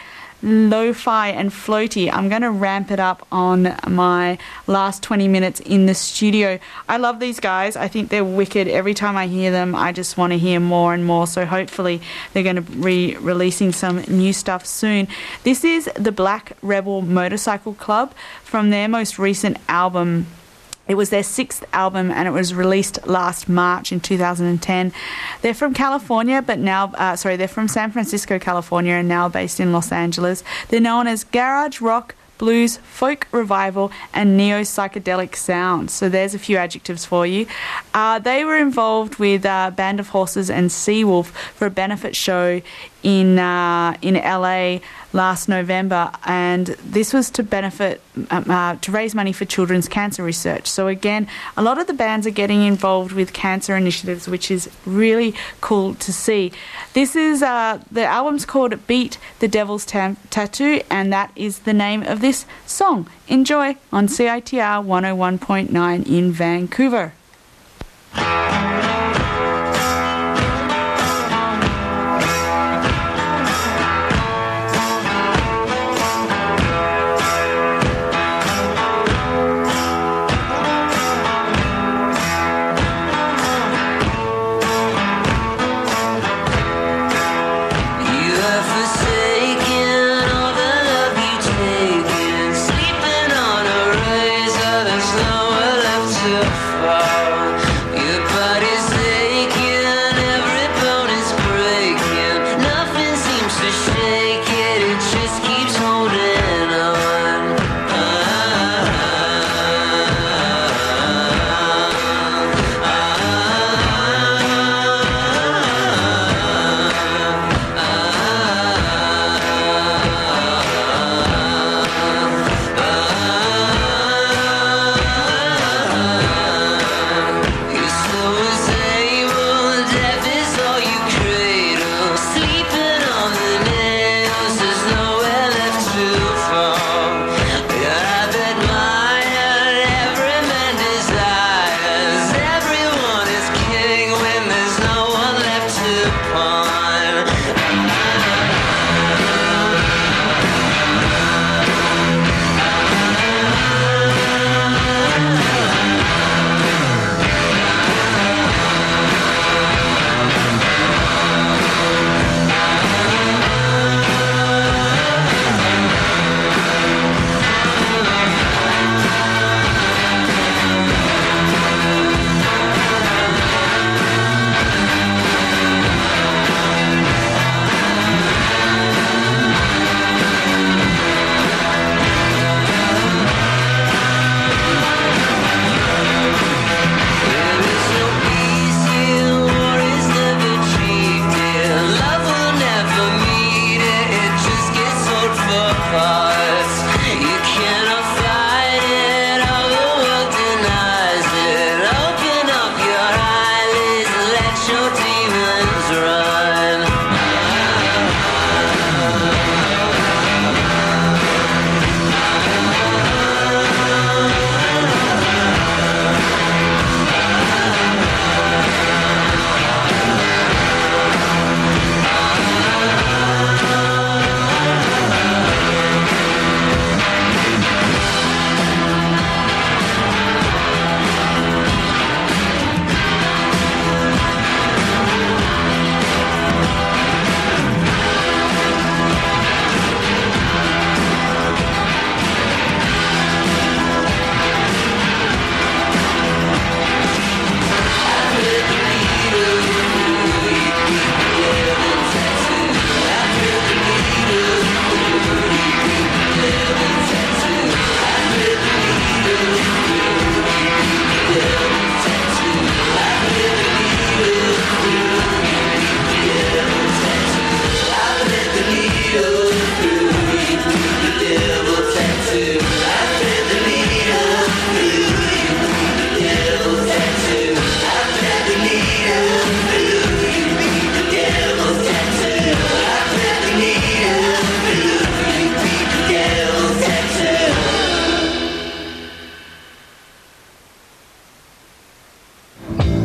lo-fi and floaty. I'm going to ramp it up on my last twenty minutes in the studio. I love these guys. I think they're wicked. Every time I hear them, I just want to hear more and more. So hopefully they're going to be releasing some new stuff soon. This is the Black Rebel Motorcycle Club from their most recent album. It was their sixth album, and it was released last March in two thousand ten. They're from California, but now, uh, sorry, they're from San Francisco, California, and now based in Los Angeles. They're known as garage rock, blues, folk revival, and neo-psychedelic sound. So there's a few adjectives for you. Uh, they were involved with uh, Band of Horses and Seawolf for a benefit show in uh, in L A last November, and this was to benefit um, uh, to raise money for children's cancer research. So again, a lot of the bands are getting involved with cancer initiatives, which is really cool to see. This is uh, the album's called Beat the Devil's Tam- Tattoo, and that is the name of this song. Enjoy on C I T R one oh one point nine in Vancouver. Shake it, it just keeps holding on. Ah.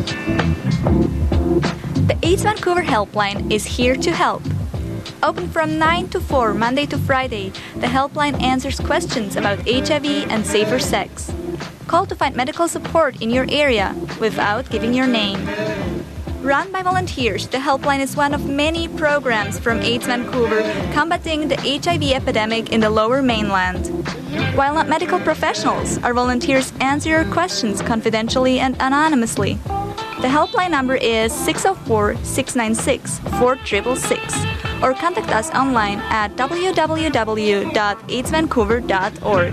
The AIDS Vancouver helpline is here to help. Open from nine to four Monday to Friday, the helpline answers questions about H I V and safer sex. Call to find medical support in your area without giving your name. Run by volunteers, the helpline is one of many programs from AIDS Vancouver combating the H I V epidemic in the Lower Mainland. While not medical professionals, our volunteers answer your questions confidentially and anonymously. The helpline number is six oh four, six nine six, four six six six or contact us online at w w w dot aids vancouver dot org.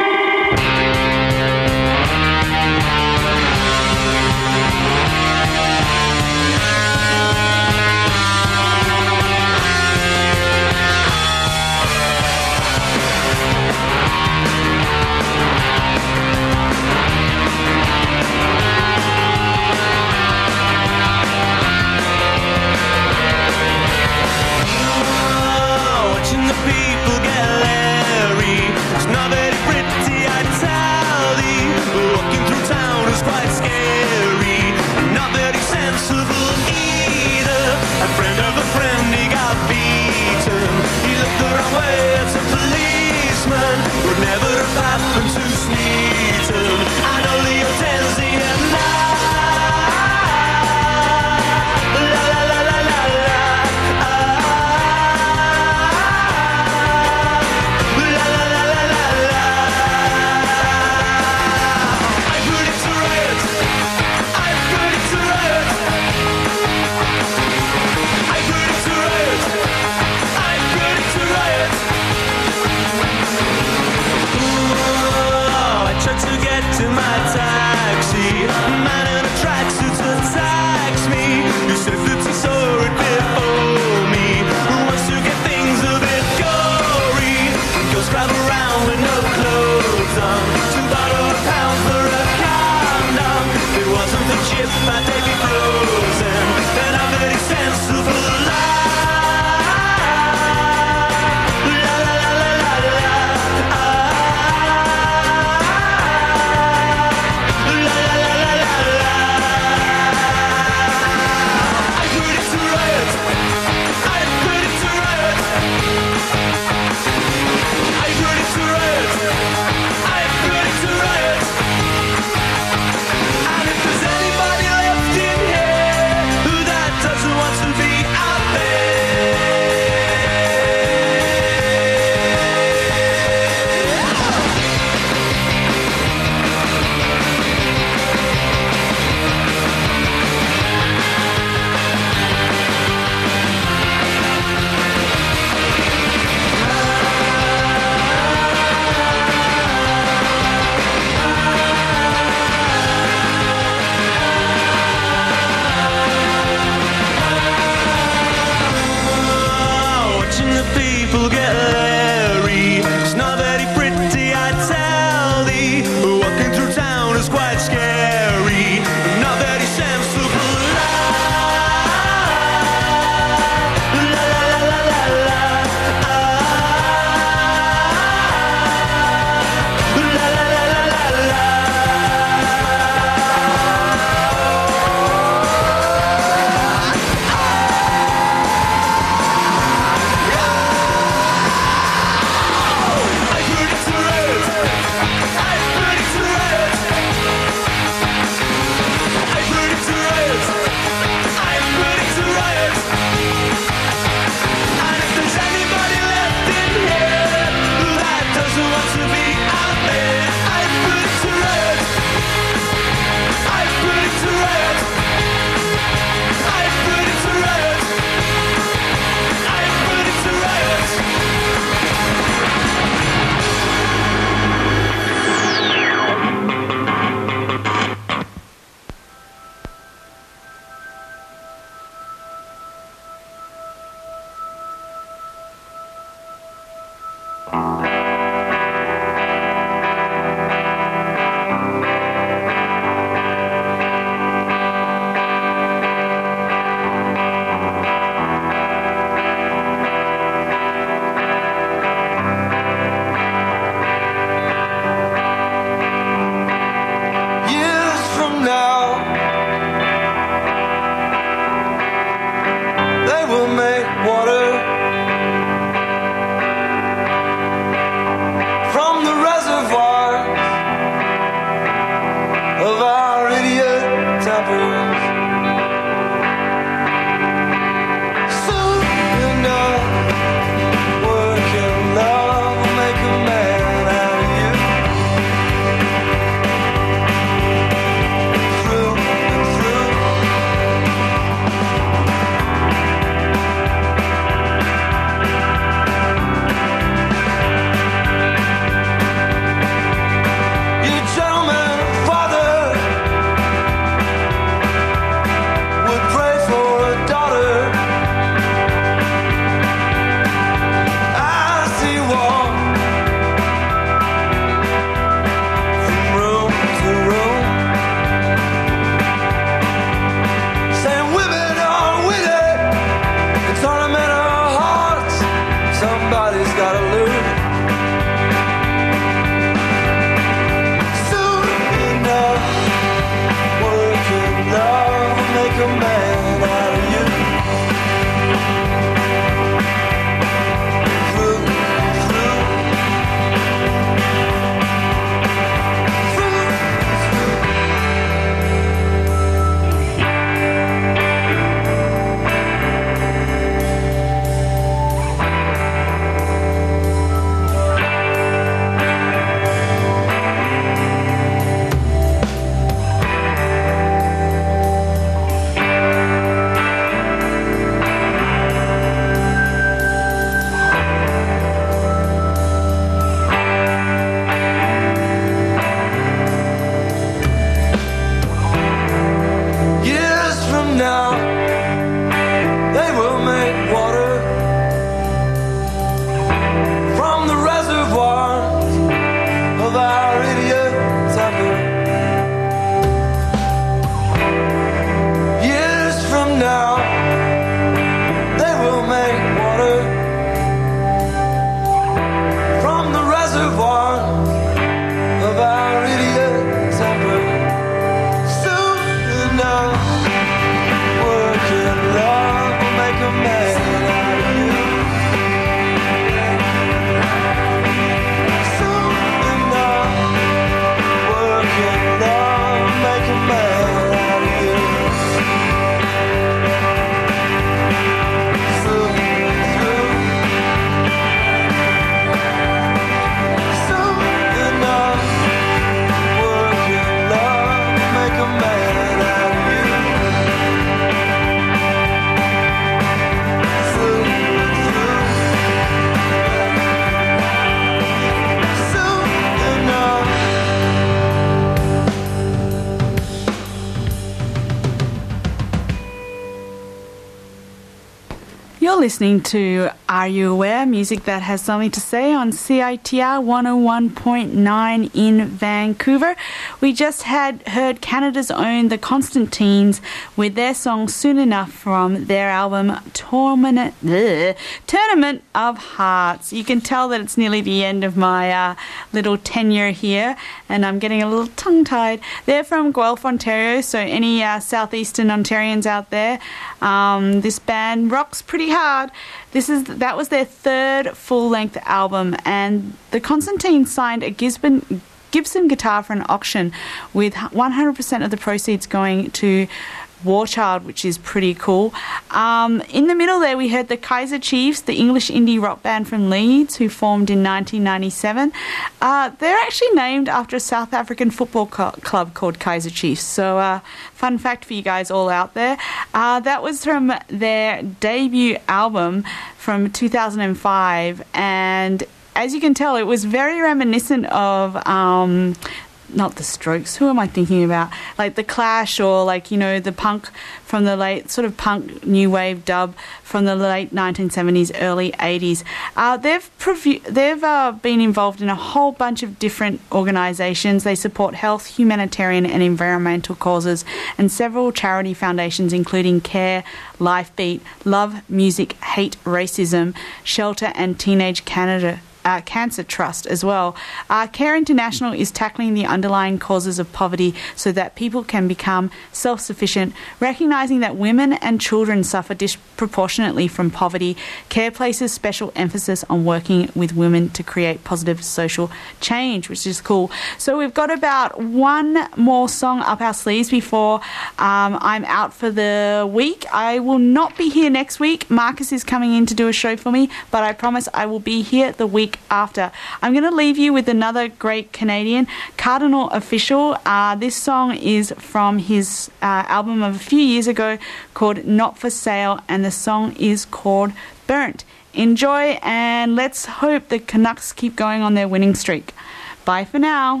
listening to Are You Aware? Music that has something to say on C I T R one oh one point nine in Vancouver. We just had heard Canada's own The Constantines with their song Soon Enough from their album Tournament, bleh, Tournament of Hearts. You can tell that it's nearly the end of my uh, little tenure here, and I'm getting a little tongue-tied. They're from Guelph, Ontario, so any uh, southeastern Ontarians out there, um, this band rocks pretty hard. This is that was their third full-length album, and the Constantine signed a Gisborne, Gibson guitar for an auction, with one hundred percent of the proceeds going to War Child, which is pretty cool. Um, in the middle there, we heard the Kaiser Chiefs, the English indie rock band from Leeds, who formed in nineteen ninety-seven. Uh, they're actually named after a South African football co- club called Kaiser Chiefs. So, uh, fun fact for you guys all out there. Uh, that was from their debut album from two thousand five, and as you can tell, it was very reminiscent of um, not the Strokes, who am I thinking about? Like the Clash, or like, you know, the punk from the late, sort of punk new wave dub from the late nineteen seventies, early eighties. Uh, they've prevu- they've uh, been involved in a whole bunch of different organisations. They support health, humanitarian and environmental causes, and several charity foundations including CARE, Lifebeat, Love Music, Hate Racism, Shelter and Teenage Canada. Uh, Cancer Trust as well. Uh, CARE International is tackling the underlying causes of poverty so that people can become self-sufficient. Recognising that women and children suffer disproportionately from poverty, CARE places special emphasis on working with women to create positive social change, which is cool. So we've got about one more song up our sleeves before um, I'm out for the week. I will not be here next week. Marcus is coming in to do a show for me, but I promise I will be here the week after. I'm going to leave you with another great Canadian, Cardinal Official. Uh, this song is from his uh, album of a few years ago called Not For Sale, and the song is called Burnt. Enjoy, and let's hope the Canucks keep going on their winning streak. Bye for now.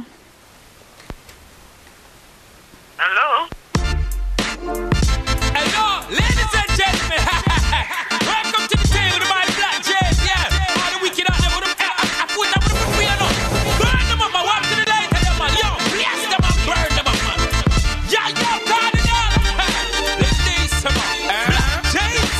Hello? Hello, ladies and gentlemen. Welcome to the table of my black jazz, yeah. All the wicked out there with them. I put them with me, you know. Burn them up, I walk to the light of them, man. Yo, blast them and burn them up, man. Yeah, yo, Cardinal. Ladies, come on. Black jazz.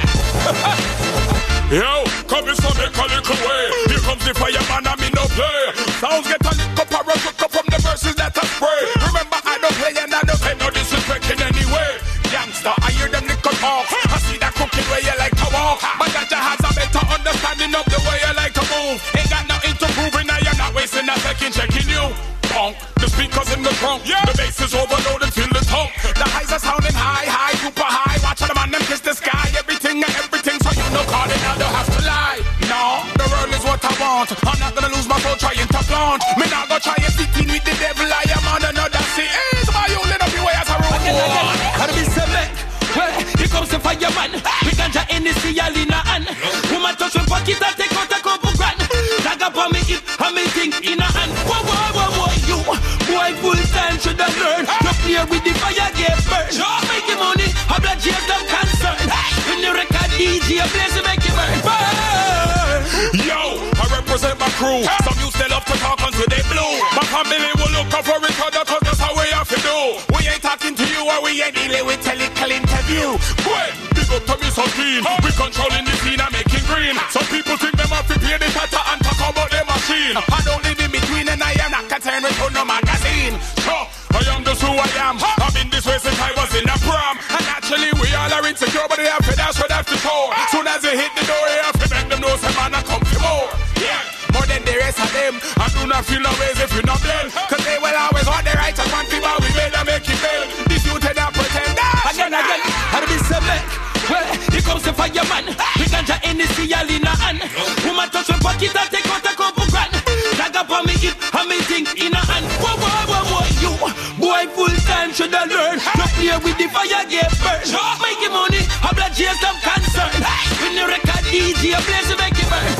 Yo, come in some make a little way. Here comes the fireman, I'm in no play. Sounds get a little up, I rock up from the verses that I spray. Remember, I don't play and I don't pay no disrespect in any way. Youngster, I hear them little talk. I see that cooking way you like to walk. But that you has a better understanding of the way you like to move. Ain't got nothing to prove, and now you're not wasting a second checking you. Punk, the speakers in the trunk. Yeah. The bass is overloaded till the tongue. The highs are sounding high, high, super high. Watch how the man them kiss the sky. Everything and everything, so you know Cardinal don't have to lie. No, the world is what I want. I'm not gonna lose my soul trying to flaunt. Me not gonna try and fit in with the devil. I am on another scene. It's my own little few ways I roll. Again, again, how to be select. Well, here comes the fireman. We ganja in the sea, all in a hand. Woman touch my pocket and take out a couple grand. Tag up on me hip, and me thing in a hand. Whoa, whoa, whoa, whoa, you. Boy, full time should have learned. To play with the fire, get burned. Making money, how blood jails them concerned. When you record D J, a place to make you burn. Burn! Yo, I represent my crew. Some you still love to talk until they blue. My family will look up for each other, cause that's how we have to do. We ain't talking to you or we ain't dealing with technical interview. Well, big up to me so clean. We controlling the scene and making green. Some people think them have to pay the tata and talk about their machine. I don't live in between and I am not concerned with no magazine. Sure, I am just who I am. I've been this way since I was in a prom. And naturally we all are insecure, but they have to dash, but have to show. Soon as they hit the door, you have to make them know some man I come for more. Yeah, more than the rest of them. I do not feel no ways if you're not them. Cause they will always want the righteous one people we made them make you fail. This you tell them pretend that. Again, again, how to be select. Well, here comes the fireman. We ganja in the sea, all in a hand. Woman touch my pocket and take out a couple grand. Tag up on me hip, and me thing in a hand. Whoa, whoa, whoa, whoa, you. Boy, full time should have learned. To play with the fire, get burned. Making money, how blood jails them concerned. When you record D J, a place to make you burn.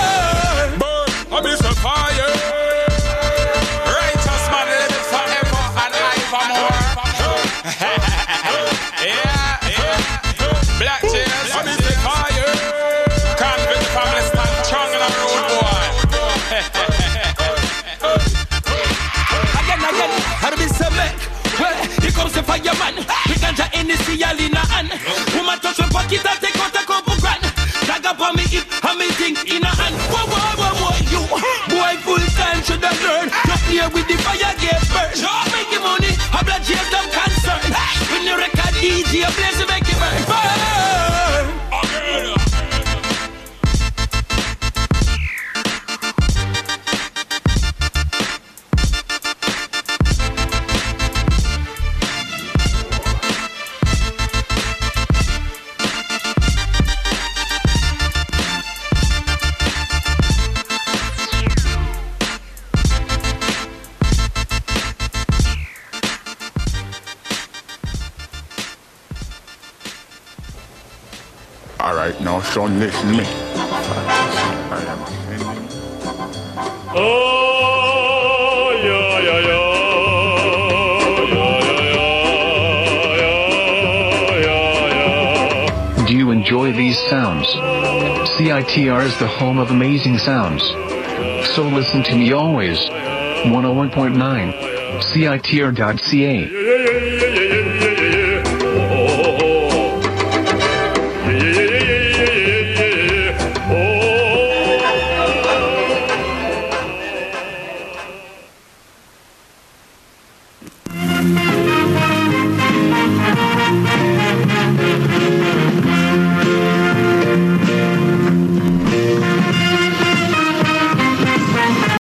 Burn! Burn, I miss a fire. Righteous man live forever and evermore. Yeah, yeah. Black chairs, I miss the fire. and me think in a hand. Whoa, whoa, whoa, whoa, you. Boy, full time should have learned. You play with the fire, get burned. Make the money, have blood, chase them concern. When you record D J, a place to make it burn. Burn! Again. All right, now, son, listen to me. Oh, yeah, yeah, yeah. Do you enjoy these sounds? C I T R is the home of amazing sounds. So listen to me always. one oh one point nine C I T R dot C A.